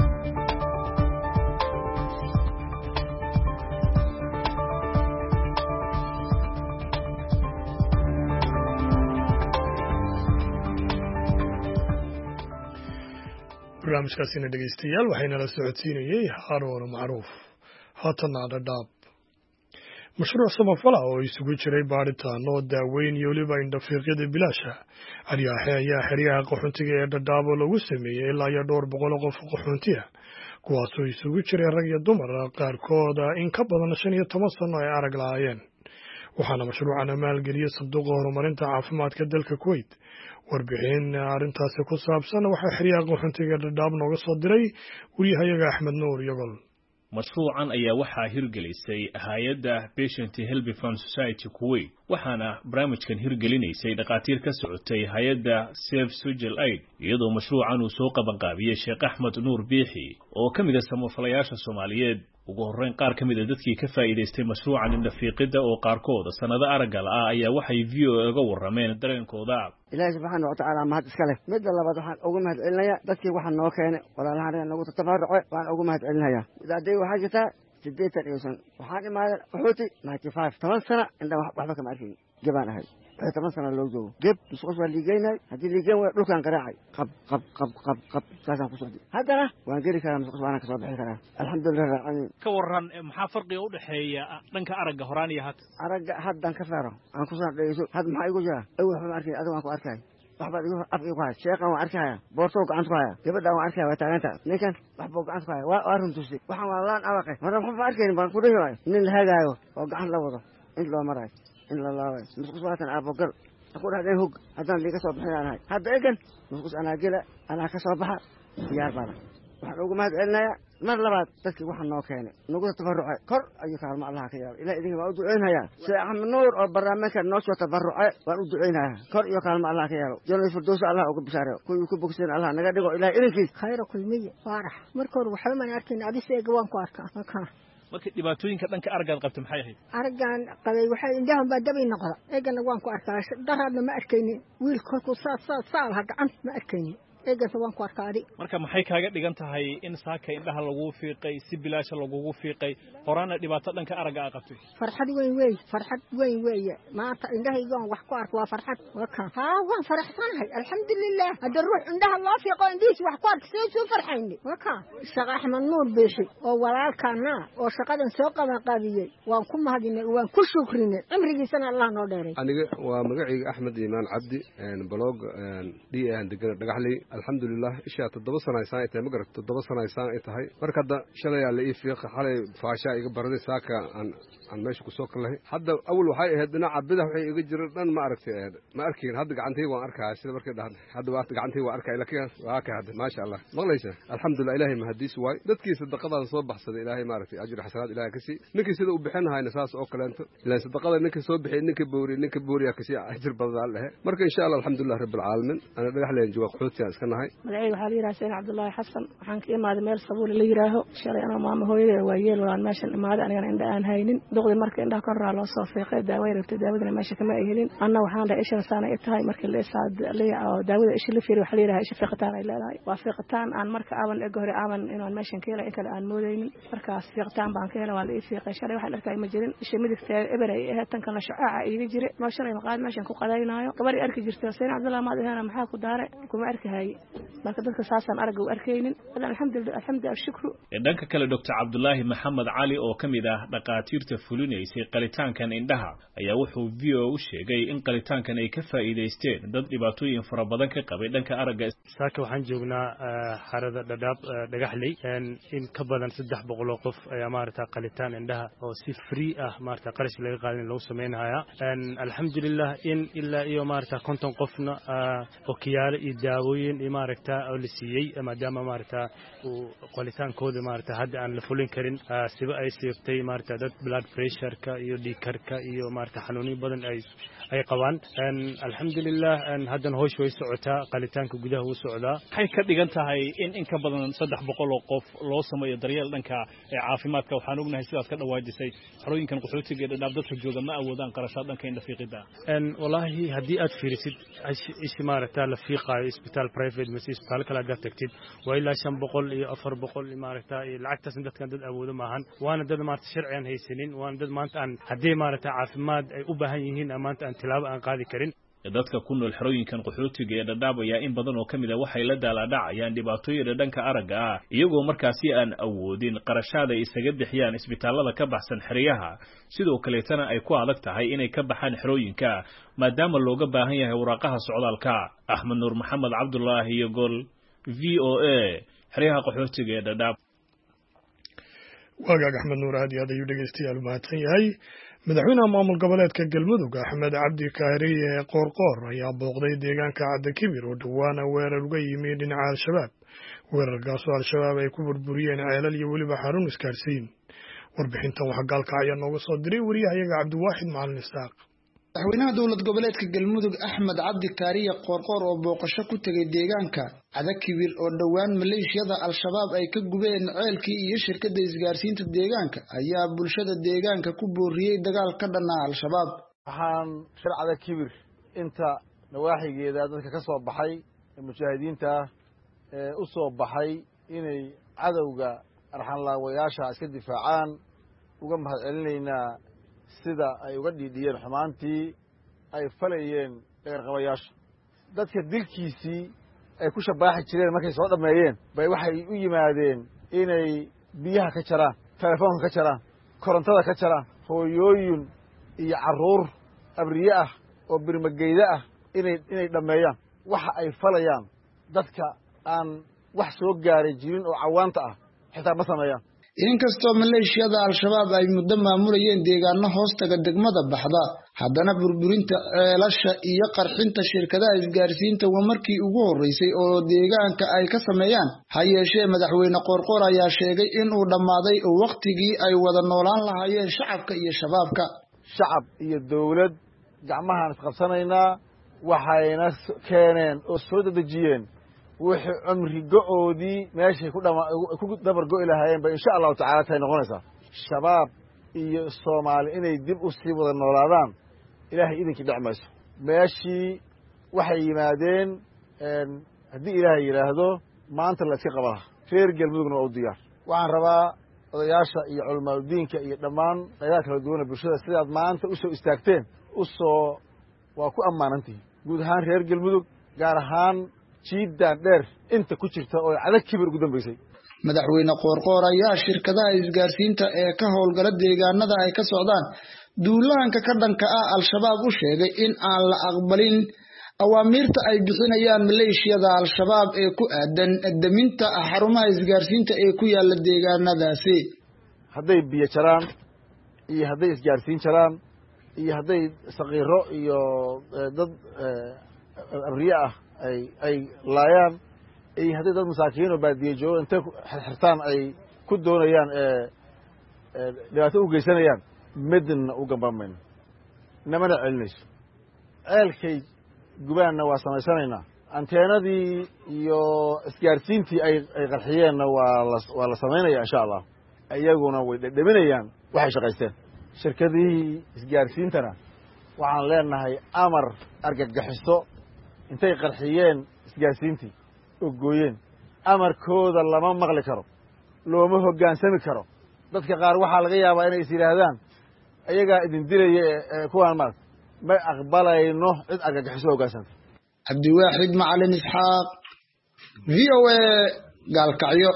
barnaamijkaasina dhegeystayaal waxayna la socodsiinayay Haaruun Macruuf haatana dhadhaab mashruuc samafala oo isugu jiray baaritaano daaweyn iyo weliba indhafiiqyada bilaasha ayaa xeryaha qaxoontiga ee dhadhaab lagu sameeyey ilaa iyo 200 qof qaxoontiya kuwaasoo isugu jiray rag iyo dumar qaarkood in ka badan 15 sano ay arag lahaayeen waxaana mashruucan maalgeliyay sanduuqa horumarinta caafimaadka dalka Kuwait warbixin arrintaasi ku saabsan waxa xeryaha qaxoontiga dhadhaab nooga soo diray wariyahayaga Axmed Nuur Yagol mashruucan ayaa waxaa hirgelisay hay'adda Patient Help Fund Society Kuwait waxaana barnaamijkan hirgelinaysay dhaqaatiir ka socotay hay'adda Save Social Aid iyadoo mashruucan uu soo qaban qaabiyay Sheekh Axmed Nuur Biixi oo kamid ah samafalayaasha Soomaaliyeed ugu horreyn qaar kamid ah dadkii ka faa'iideystay mashruucan indhafiiqida oo qaarkood sanado aragal ah ayaa waxay VOA uga warameen dareenkooda Ilaahay subhanahu wa ta'ala mahad iska leh mid labaad waxaan ugu mahad celinayaa dadkii waxaan noo keenay walaalaha nagu tabarucay waan ugu mahad celinayaa idaadey waxa jirta 8 waxaan imaaday qaxooti 95 10 sano inta waxba kama arkin jabaan ahay 10 sano loo joogo geb isqos waa liigeynay hadii liigeen way dhulkan qaraacay qab saasan ku socday haddana waan geli karaa isqos waan ka soo bixi karaa alxamdulillah rabbil ka waran maxaa farqiga u dhaxeeya dhanka aragga horaan iyo aragga haddan ka saaro aan ku soo dhayso had maxay igu jira ay wax ma arkin adiga waan ku arkay waxba igu afki ku hay sheeqan waan arkaya boorto gacanta ku haya gabadha waan arkaya waa taaganta ninkan waxba gacanta ku haya waa runtusi waxaan waa laan awaqay marna waxba arkayn baan ku dhahay nin la hagaayo oo gacan la wado in loo maray in la laaway musqus waatan abogal aku dhahdeen hog haddaan liiga soo bixinaanahay hadda egan musqus anaa gela anaa ka soo baxa diyaar baan waxaan ugu mahad celinayaa mar labaad dadkii waxaan noo keenay nagu tabarucay kor ayuu kaalmo allaha ka yaabay ilaahay idinka waa u duceynayaa Sheekh Axmed Nuur oo barnaamijka noo soo tabarucay waan u duceynayaa kor iyo kaalmo allaha ka yaabo jannada firdaws allah ugu bishaareeyo kuwii ku bogsan allah naga dhigo ilaahay idinkiis khayr kulmiye faarax marka hore waxba ma arkin adiga waan ku arkaa markii dhibaatooyinka dhanka aragga qabtay maxay ahayd araggan qabay waxay indhahan baa dabay noqda eegana waan ku arkaa daraadna ma arkaynin wiilku saal ha gacan ma arkaynin eegana waan ku arkaa marka maxay kaaga dhigan tahay in saaka indhaha lagu fiiqay si bilaash lagu fiiqay horana dhibaato dhanka aragga qabtay farxad weyn weeye maanta indhahayga wax ku arko waa farxad waan faraxsanahay alxamdulillah hada ruux indhaha loo fiiqo indhiis wax ku arko soo farxayni Sheekh Axmed Nuur Biixi oo walaalkana oo shaqadan soo qaban qaabiyay waan ku mahadinay waan ku shukrinay cimrigiisana Allah noo dheeray aniga waa magacayga Axmed Iimaan Cabdi blog DN degan dhagaxley alxamdulillah isha 7 sano ay tahay ma garat 7 sano ay tahay marka hadda shalay la ii fiiqay xalay faasha iga baraday saaka aan meesha ku soo kalahay hadda awal waxay ahayd dhinaca bidix waxay iga jiray dhan ma aragtay ma arkin hadda gacantayga waan arkaa sida markay dhahdeen hadda waa gacantayga waan arkaa laakiin waa ka hadda ma sha Allah maqlaysa alxamdulillah ilaahay mahadiis waay dadkii sadaqadan soo baxsaday ilaahay ma aragtay ajir xasanaad ilaahay kasi ninkii sida u bixinahayna saas oo kaleento ilaahay sadaqada ninkii soo bixiyay ninkii booriya kasi ajir badan leh marka insha Allah alxamdulillah rabbil alamin ana dhagax leen jooga qaxootiga iska nahay magacayga waxaa la yidhaha Seen Cabdullaahi Xasan waxaan ka imaaday meel sabuul la yiraaho shalay anoo maamo hooyadeeda waa yeel walaan meeshan imaaday anigana indha aan haynin duqdi markii indhaha koraa loo soo fiiqay daaway rabtay daawadana meesha kama ay helin anna waxaan dhahay ishan saana ay tahay markii la isaad daawada isha la fiiriyo waxaa la yidhaha isha fiiqitaan ay leedahay waa fiiqitaan aan marka aaban ega hore aaban inaan meeshan ka helay in kale aan moodaynin markaas fiiqitaan baan ka helay waa la ii fiiqay shalay waxaan arkay ma jirin isha midigteeda eber ay ahayd tan kale shucaaca iiga jiray noo shalay maqaad meeshan ku qadaynaayo gabadhii arki jirtay Seen Cabdullaahi maad ahaana maxaa ku daaray kuma arkahay marka dadka saasaan arag u arkaynin alxamdu shukru dhanka kale Dr. Cabdullaahi Maxamed Cali oo kamid ah dhaqaatiirta fulinaysay qalitaankan indhaha ayaa wuxuu VO u sheegay in qalitaankan ay ka faa'iideysteen dad dhibaatooyin fara badan ka qabay dhanka aragga saaka waxaan joognaa xarada dhadhaab dhagaxley in ka badan 300 oo qof ayaa maarata qalitaan indhaha oo si free ah maarata qarash laga qaadin lagu sameeynayaa alxamdulillah in ilaa iyo maarata 50 qofna okiyaalo iyo daawooyin iyo maarata oo la siiyay maadaama maarata qalitaankooda maarata hadda aan la fulin karin siba ay seeftay maarata dad blood pressure-ka iyo dhiigkarka iyo maarata xanuuniyo badan ay qabaan alxamdulillah haddan hoosh way socotaa qalitaanka gudaha uu socdaa waxay ka dhigan tahay in ka badan 300 oo qof loo sameeyo daryeel dhanka caafimaadka waxaan ognahay sidaas ka dhawaajisay xarooyinkan qaxootiga ee dhadhaab dadka jooga ma awoodaan qarashaad dhanka indha fiiqida wallahi haddii aad fiirisid ishi maarata la fiiqaayo isbitaal private mise isbitaal kale aad tagtid waa ilaa 500 iyo 400 maarata lacagtaas dadkan dad awoodo maahan waana dad maarata sharci aan haysanin waana dad maanta aan haddii maarata caafimaad ay u baahan yihiin maanta aan tilaabo aan qaadi karin dadka ku nool xarooyinkan qaxootiga ee dhadhaab ayaa in badan oo kamid ah waxay la daaladhacayaan dhibaatooyinka dhanka aragga ah iyagoo markaasi aan awoodin qarashaad ay isaga bixiyaan isbitaalada ka baxsan xeryaha sidoo kale tan ay ku adag tahay inay ka baxaan xerooyinka maadaama looga baahan yahay waraaqaha socdaalka Axmed Nuur Maxamed Cabdullaahi iyo Gol VOA xeryaha qaxootiga ee dhadhaab wagaag Axmed Nuur aad iyo aad ayuu dhegeystayaal mahadsan yahay madaxweynaha maamul goboleedka galmudug Axmed Cabdi Kaariye Qoorqoor ayaa booqday deegaanka Cadda Kibir oo dhawaana weerar uga yimi dhinaca al-shabaab weerarkaas oo al-shabaab ay ku burburiyeen ceelal iyo weliba xarun isgaarsiin warbixintan waxaa gaalka ayaa nooga soo diray wariyahayaga Cabdiwaaxid Macalin Isaaq madaxweynaha dowlad goboleedka galmudug Axmed Cabdi Kaariye Qoorqoor oo booqasho ku tagay deegaanka Cadda Kibir oo dhawaan maleeshiyada al-shabaab ay ka gubeen ceelkii iyo shirkadda isgaarsiinta deegaanka ayaa bulshada deegaanka ku booriyay dagaal ka dhan ah al-shabaab waxaan shir Cadda Kibir inta nawaaxigeeda dadka ka soo baxay mujaahidiinta u soo baxay inay cadawga arxan laawayaasha iska difaacaan uga mahadcelinaynaa sida ay uga dhiidhiyeen xumaantii ay falayeen dheerqabayaasha dadka dilkiisii ay ku shabaaxi jireen markay soo dhammeeyeen bay waxay u yimaadeen inay biyaha ka jaraan telefoonka ka jaraan korontada ka jaraan hooyooyin iyo carruur abriye ah oo birmageyda ah inay dhammeeyaan waxa ay falayaan dadka aan wax soo gaaray jirin oo cawaanta ah xitaa ma sameeyaan inkastoo maleeshiyada al-shabaab ay muddo maamulayeen deegaano hoostaga degmada baxda haddana burburinta ceelasha iyo qarxinta shirkadaha isgaarsiinta waa markii ugu horreysay oo deegaanka ay ka sameeyaan ha yeeshee madaxweyne Qoorqoor ayaa sheegay in uu dhammaaday waqtigii ay wada noolaan lahaayeen shacabka iyo shabaabka shacab iyo dowlad gacmahaan isqabsanaynaa waxayna keeneen oo soo dedejiyeen wixii cumri go'oodii meeshay ku dabar go'i lahaayeen ba insha allahu tacaala tay noqonaysaa shabaab iyo soomaali inay dib u sii wada noolaadaan ilaahay idinkii dhic mayso meeshii waxay yimaadeen haddii ilaahay yidhaahdo maanta la iska qaba laha reer galmudugna waa u diyaar waxaan rabaa odayaasha iyo culamaadudiinka iyo dhammaan qaybaha kala duwana bulshada sidaad maanta u soo istaagteen waa ku ammaanantihiin guud ahaan reer galmudug gaar ahaan jiiddaan dheer inta ku jirta oo Cadda Kibir ugu dambaysay madaxweyne Qoorqoor ayaa shirkadaha isgaarsiinta ee ka howlgala deegaanada ay ka socdaan duulaanka ka dhanka ah al-shabaab u sheegay in aan la aqbalin awaamiirta ay bixinayaan maleeshiyada al-shabaab ee ku aadan daminta xarumaha isgaarsiinta ee ku yaala deegaanadaasi hadday biyo jaraan iyo hadday isgaarsiin jaraan iyo hadday saqiiro iyo dad abriye ah ay laayaan iyo hadday dad masaakiin oo baadiye joogo intay xirtaan ay ku doonayaan dhibaato u geysanayaan midna u gambamayno namana celinayso ceelkay gubaanna waa samaysanaynaa anteenadii iyo isgaarsiintii ay qarxiyeenna waa la samaynaya insha allah iyaguna way dhedheminayaan waxay shaqaysteen shirkadihii isgaarsiintana waxaan leenahay amar argagaxiso intay qarxiyeen isgaarsiintii oo gooyeen amarkooda lama maqli karo looma hoggaansami karo dadka qaar waxaa laga yaabaa inay is yidhaahdaan ayagaa idin dilaya kuwaan maarata ma aqbalayno cid argagaxiso hoggaansanta cabdiwaaxid macalin isxaaq v o a gaalkacyo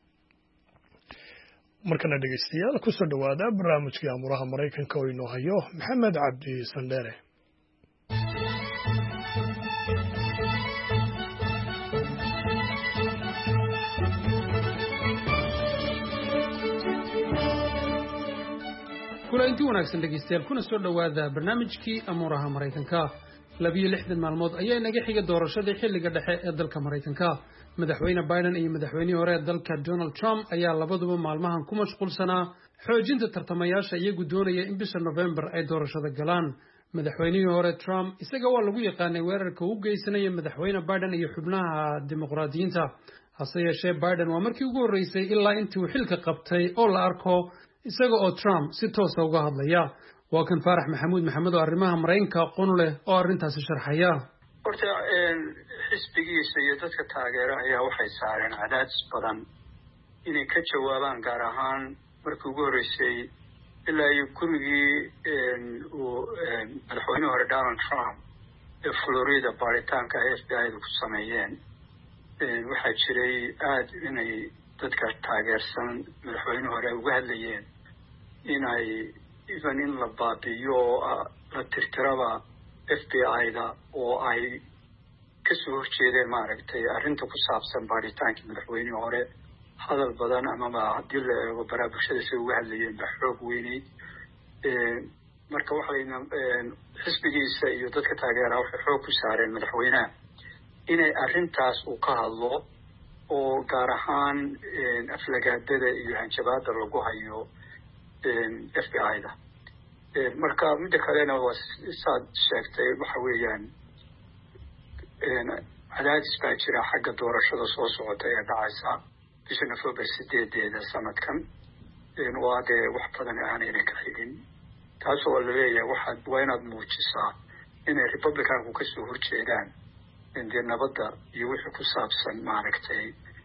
markana dhegeystayaal kusoo dhowaada barnaamijkii amuraha maraykanka oo inoo hayo maxamed cabdi sandheere kulanti wanaagsan dhegeystayaal kuna soo dhowaada barnaamijkii amuuraha maraykanka 62 maalmood ayaa inaga xiga doorashadii xilliga dhexe ee dalka maraykanka madaxweyne Biden iyo madaxweynihii hore ee dalka Donald Trump ayaa labaduba maalmahan ku mashquulsanaa xoojinta tartamayaasha iyagu doonaya in bisha November ay doorashada galaan madaxweynihii hore Trump isaga waa lagu yaqaanay weerarka uu geysanaya madaxweyne Biden iyo xubnaha dimuqraadiyiinta hase yeeshee Biden waa markii ugu horeysay ilaa intii uu xilka qabtay oo la arko isaga oo Trump si toos ah uga hadlaya waa kan Faarax Maxamuud oo arrimaha Mareykanka aqoon leh oo arrintaasi sharxaya horta xisbigiisa iyo dadka taageera ayaa waxay saareen cadaadis badan inay ka jawaabaan gaar ahaan markii ugu horeysay ilaa iyo gurigii uu madaxweynihii hore Donald Trump ee Florida baaritaanka FBI ku sameeyeen waxaa jiray aad inay dadka taageersan madaxweynihii hore uga hadlayeen inay even in la baabiyo la tirtiraba FBI-da oo ay kasoo horjeedeen maaragtay arrinta ku saabsan baaritaankii madaxweynihii hore hadal badan amaba haddii la eego baraha bulshada si uga hadlayeen ba xoog weyneyd marka waxayna xisbigiisa iyo dadka taageeraha waxay xoog ku saareen madaxweynaha inay arrintaas uu ka hadlo oo gaar ahaan aflagaadada iyo hanjabaada lagu hayo FBI-da marka midda kalena waa saad sheegtay waxa weeyaan cadaadis baa jira xagga doorashada soo socota ee dhacaysa bisha November 8 sanadkan waa dee wax badan aanayna ka xigin taas oo la leeyahay waa inaad muujisaa inay Republicanku kasoo horjeedaan dee nabadda iyo wixii ku saabsan maaragtay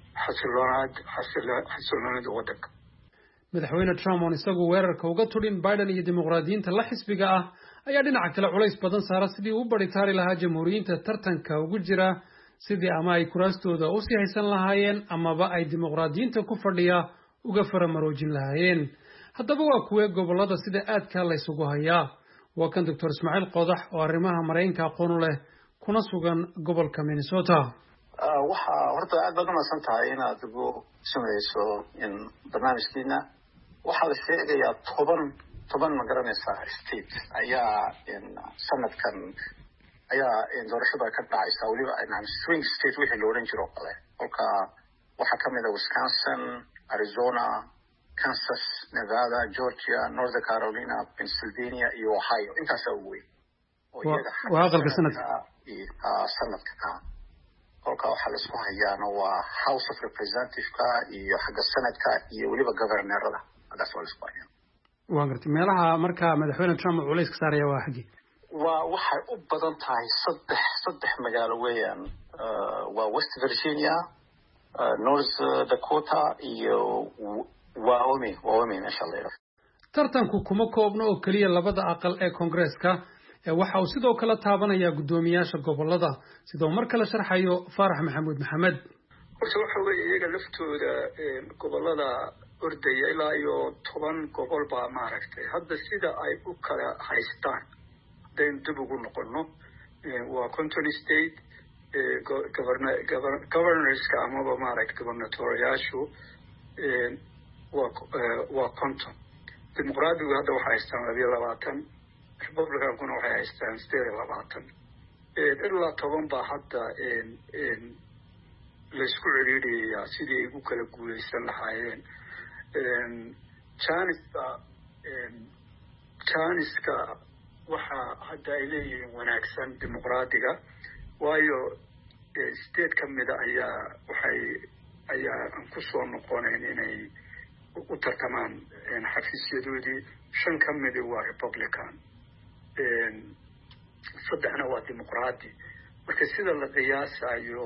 xasiloonida waddanka madaxweyne Trump oo isagu weerarka uga tudhin Biden iyo dimuqraadiyiinta la xisbiga ah ayaa dhinaca kale culays badan saara sidii uu baritaari lahaa jamhuuriyiinta tartanka ugu jira sidii ama ay kuraastooda u sii haysan lahaayeen amaba ay dimuqraadiyiinta ku fadhiya uga faramaroojin lahaayeen haddaba waa kuwee gobolada sida aadka la isugu hayaa waa kan Dr. Ismaaciil Qodax oo arrimaha Mareykanka aqoon leh kuna sugan gobolka Minnesota waxa horta aad baad umahadsan tahay inaad ugu samayso in barnaamijkiina waxaa la sheegayaa toban ma garanaysaa state ayaa sanadkan ayaa doorashada ka dhacaysa weliba swing state wixii la odhan jiro kale kolka waxaa ka mid ah Wisconsin, Arizona, Kansas, Nevada, Georgia, North Carolina, Pennsylvania iyo Ohio intaasaa ugu weyn waa aqalka sanadka kolka waxaa la isku hayaana waa House of Representative-ka iyo xagga sanadka iyo weliba governorada hadaas waa la isku hayaa waan gartay meelaha marka madaxweyne Trump uu culays ka saaraya waa xagee waxay u badan tahay saddex magaalo weeyaan waa West Virginia, North Dakota iyo Wyoming meesha la yidhaahdo tartanku kuma koobno oo keliya labada aqal ee Kongareeska waxa uu sidoo kale taabanayaa guddoomiyaasha gobolada sidoo mar kale sharxayo Faarax Maxamuud waxa weeye iyaga laftooda gobolada ordaya ilaa iyo 10 gobol baa maaragtay hadda sida ay u kala haystaan deen dib ugu noqono waa Conton State governorska amaba maaragtay governatoriyaashu waa Conton dimuqraadigu hadda waxay haystaan 12 Republicankuna waxay haystaan 28 ilaa 10 baa hadda la isku ciriiriyaa sidii ay ugu kala guuleysan lahaayeen Janiska waxa hadda ay leeyihiin wanaagsan dimuqraadiga waayo state ka mida ayaa aan ku soo noqonayn inay u tartamaan xafiisyadoodii 5 ka midi waa republican 3 waa dimuqraadi marka sida la qiyaasayo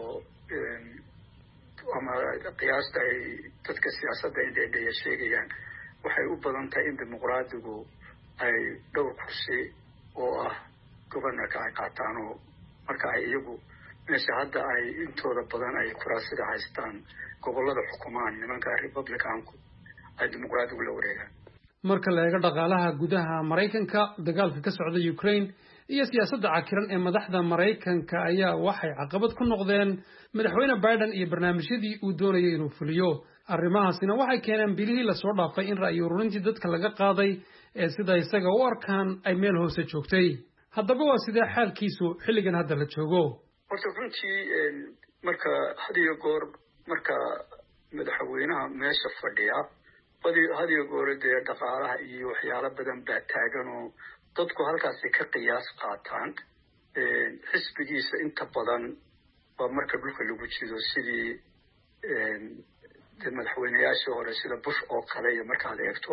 ama qiyaasta ay dadka siyaasadda indheedheya sheegayaan waxay u badan tahay in dimuqraadigu ay dhowr kursi oo ah governorka ay qaataan oo marka ay iyagu meesha hadda ay intooda badan ay kuraasida haystaan gobollada xukumaan nimanka republicanku ay dimuqraadigu la wareegaan marka la eego dhaqaalaha gudaha Mareykanka dagaalka ka socda Ukraine iyo siyaasadda cakiran ee madaxda Mareykanka ayaa waxay caqabad ku noqdeen madaxweyne Biden iyo barnaamijyadii uu doonayay inuu fuliyo arrimahaasina waxay keeneen bilihii la soo dhaafay in ra'yi ururintii dadka laga qaaday ee sida isaga u arkaan ay meel hoose joogtay haddaba waa sidee xaalkiisu xilligan hadda la joogo horta runtii marka hadiyo goor marka madaxweynaha meesha fadhiya hadiyo goor dee dhaqaalaha iyo waxyaalo badan baa taagan oo dadku halkaasi ka qiyaas qaataan xisbigiisa inta badan waa marka dhulka lagu jido sidii madaxweynayaashii hore sida Bush oo kale iyo markaad eegto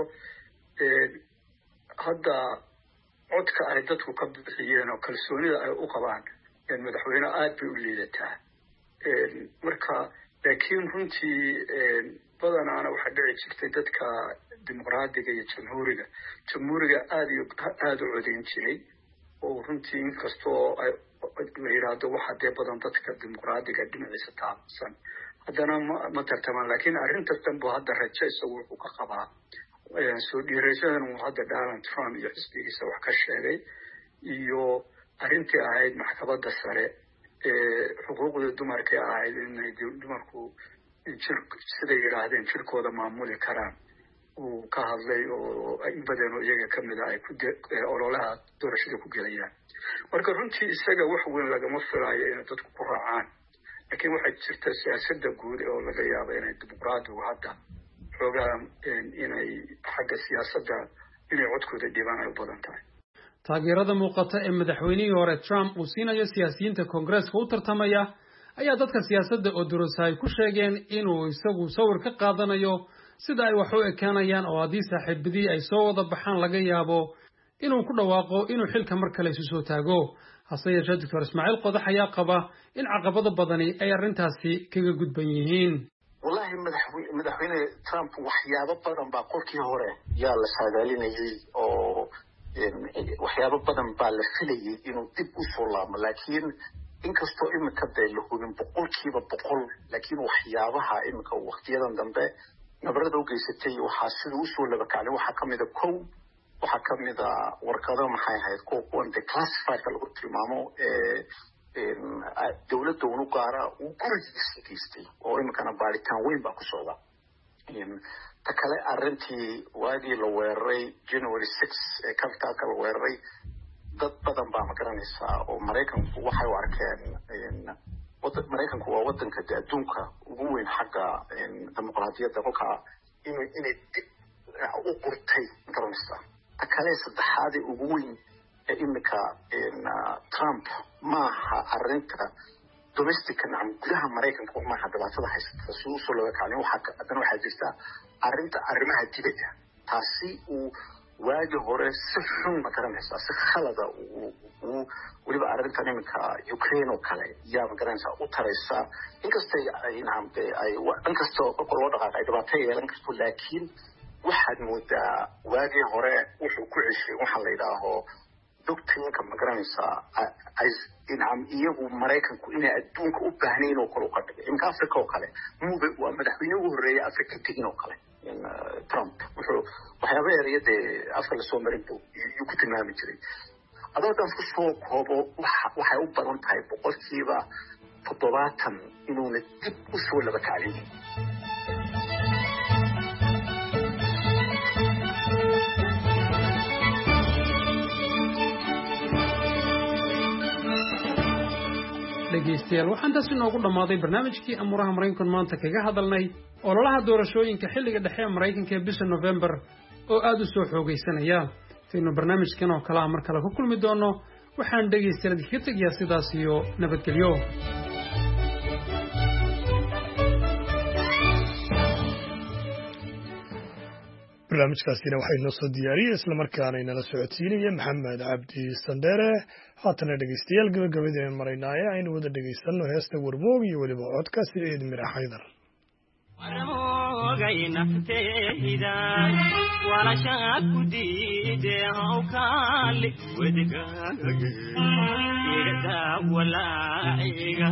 hadda codka ay dadku ka bixiyeen oo kalsoonida ay u qabaan madaxweyne aad bay u liidataa marka laakiin runtii badanaana waxaa dhici jirtay dadka dimuqraadiga iyo jamhuuriga aad u codayn jiray oo runtii inkastoo la yidhaahdo waxa dee badan dadka dimuqraadiga dhinaciisa taabsan haddana ma tartamaan laakiin arrintas danbu hadda rajo isagu wuxuu ka qabaa soo dhiirashadan uu hadda Donald Trump iyo xisbigiisa wax ka sheegay iyo arrintii ahayd maxkamadda sare xuquuqda dumarka ahayd inay dumarku sida yiraahdeen jirkooda maamuli karaan uu ka hadlay oo in badan oo iyaga ka mid ah ay ku ololaha doorashada ku gelayaan marka runtii isaga wax weyn lagama filayo in dadku ku raacaan laakiin waxay jirta siyaasadda guud oo laga yaabo inay dimuqraadigu hadda xoogaa inay xagga siyaasadda inay codkooda dhibaan ay u badan tahay taageerada muuqata ee madaxweynihii hore Trump uu siinayo siyaasiyiinta Congress-ka u tartamaya ayaa dadka siyaasadda oo durusay ku sheegeen inuu isagu sawir ka qaadanayo sida ay wax u ekaanayaan oo haddii saaxiibadii ay soo wada baxaan laga yaabo inuu ku dhawaaqo inuu xilka mar kale isu soo taago hase yeeshee Dr. Ismaaciil Qodax ayaa qaba in caqabado badani ay arrintaasi kaga gudban yihiin wallahi madaxweyne Trump waxyaabo badan baa qolkii hore yaa la saadaalinayay oo waxyaabo badan baa la filayay inuu dib u soo laamo laakiin inkastoo imika dee la hubin 100% laakiin waxyaabaha imika waqtiyadan dambe nabarada u geysatay waxaa sida u soo laba kacay waxaa ka mid ah waxaa ka mid ah warqado maxay ahayd kuwan de classified lagu tilmaamo dowladda uu gaara uu gurigiisa geystay oo imikana baaritaan weyn baa ku socda ta kale arrintii waagii la weeraray January 6 ee Capitolka la weeraray dad badan baa ma garanaysaa oo Mareykanku waxay u arkeen Mareykanku waa wadanka adduunka ugu weyn xagga dimuqraadiyadda kolka inay dib u qurtay garanaysaa ta kale saddexaad ugu weyn ee imika Trump maaha arrinta domestic nacam gudaha Mareykanka maaha dhibaatada haysata soo soo laba kaalin waxaa jirta arrinta arrimaha dibadda taasi uu waagi hore si xun ma garanaysaa si khalada uu weliba arrintan imika Ukraine oo kale yaa ma garanaysaa u taraysa inkastay ay inkastoo loo dhaqaaqay ay dhibaato yeelan karto laakiin waxaad moodaa waagii hore wuxuu ku ceshay waxa la yidhaaho doctrinka ma garanaysaa iyagu Mareykanku inay adduunka u baahnayn oo kale u qadhigay imika Afrika oo kale waa madaxweyne ugu horreeyay Afrika tegin oo kale Trump wuxuu waxyaabo ereyada afka la soo marin buu ku tilmaami jiray adoo tan ku soo koobo waxay u badan tahay 70% inuuna dib u soo laba kacay dhegeystayaal waxaan taasi noogu dhammaaday barnaamijkii amuraha Mareykanka maanta kaga hadalnay ololaha doorashooyinka xilliga dhexe ee Mareykanka ee bisha November oo aad u soo xoogaysanaya sidoo barnaamijkan oo kala mar kale ku kulmi doono waxaan dhegeystayaal ka tagayaa sidaas iyo nabadgelyo barnaamijkaasina waxay noo soo diyaariyey islamarkaana inala socodsiinaya maxamed cabdi sandheere haatana dhegeystayaal gabagabadeen maraynaaye aynu wada dhegeysanno heesta warmoog iyo weliba codka Siciid Mirax Haydar warmoogay nafteyday wala shaku diide hawkaali wadgaage igada walaaciga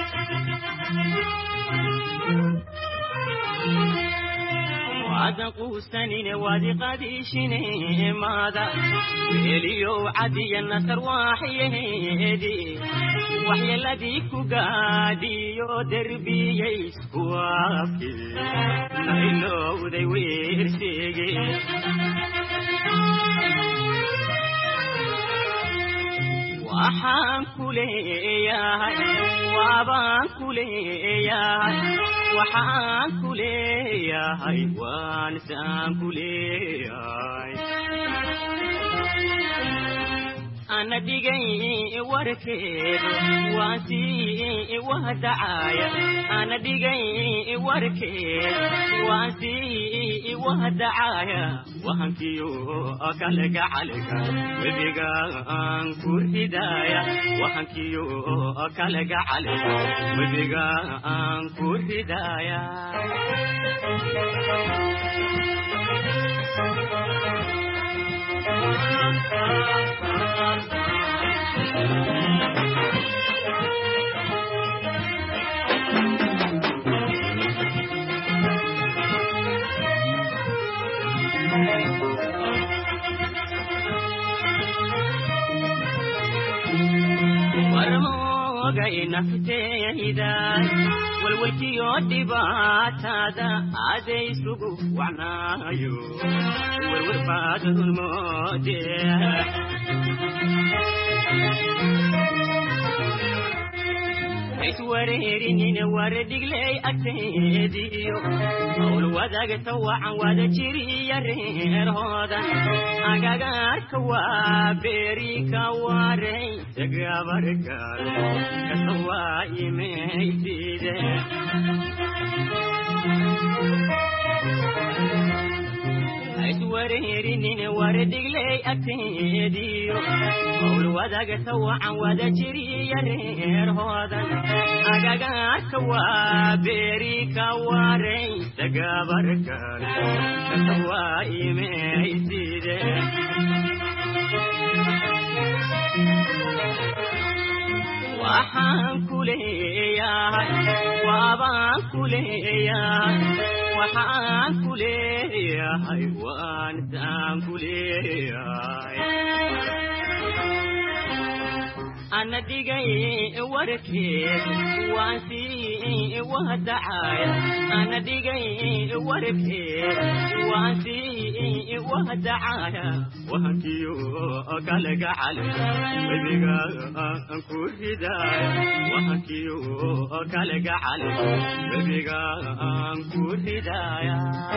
وعدن قوستنين وادي قديشين ماذا إليو عدي النصر وحيهدي وحي الذي كقادي دربي يسكوافي نايلو ذي ويرسيقي وحان كلياي وابان كلياي وحان كلياي وانسان كلياي أنا دقي وركيد واسي وهدعايا أنا دقي وركيد واسي وهدعايا وهنكيو أكلك عليك وبيقى أنكر هدايا وهنكيو أكلك عليك وبيقى أنكر هدايا warmoogay nafteyday walwalkiyo dhibaatada aday isugu wacnaayo warwarbaad hulmoode iswareerinin waradhigley agteediyo hawl wadaagta wacan wada jiriya reerhoodan agagaarka waa beeri ka waray sagabargaal kasa waa imayside iswareerinin waradhigley agteediyo hawl wadaagta wacan wada jiriya reerhoodan agagaarka waa beeri ka waray sagabargaal kasa waa imayside waxaan kuleeyahay waabaan kuleeyahay waxaan kuleeyahay waantaan kuleeyahay أنا دقي وركيد واسي وهدعايا أنا دقي وركيد واسي وهدعايا وهكيو أكلك عليك وبيقى أنكر هدايا وهكيو أكلك عليك وبيقى أنكر هدايا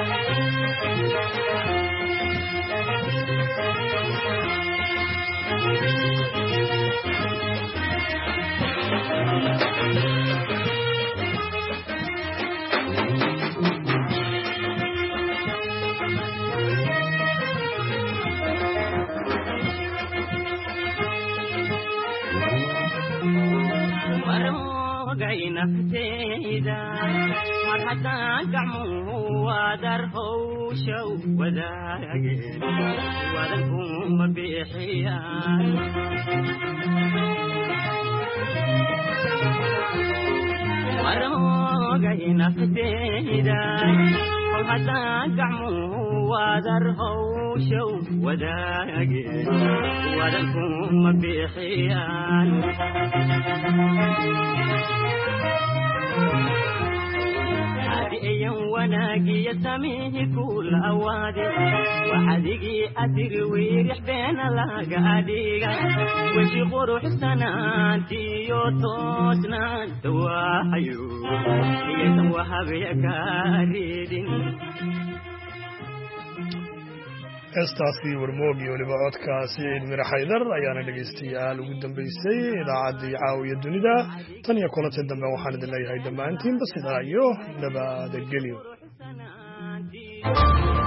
warmoogay nafteyday mar haddaan gacmuhu waadar howshow wadaageen wadankuma bixiyaan warmoogay nafteyday kol haddaan gacmuhu waadar howshow wadaageen wadankuma bixiyaan أيام وناقي يسميه كل أوادي وحديقي أتروي ريح بين الأقاديق وشي قروح سنانتي يوتوسنان تواحيو يتوحى بيكاريدين heestaasi warmoog iyo weliba codka Siciid Mirax Haydar ayaana dhegeystayaal ugu dambeysay idaacadii caawiya dunida tan iyo kulantii dambe waxaan idin leeyahay dhammaantiinba sidaa iyo nabadgelyo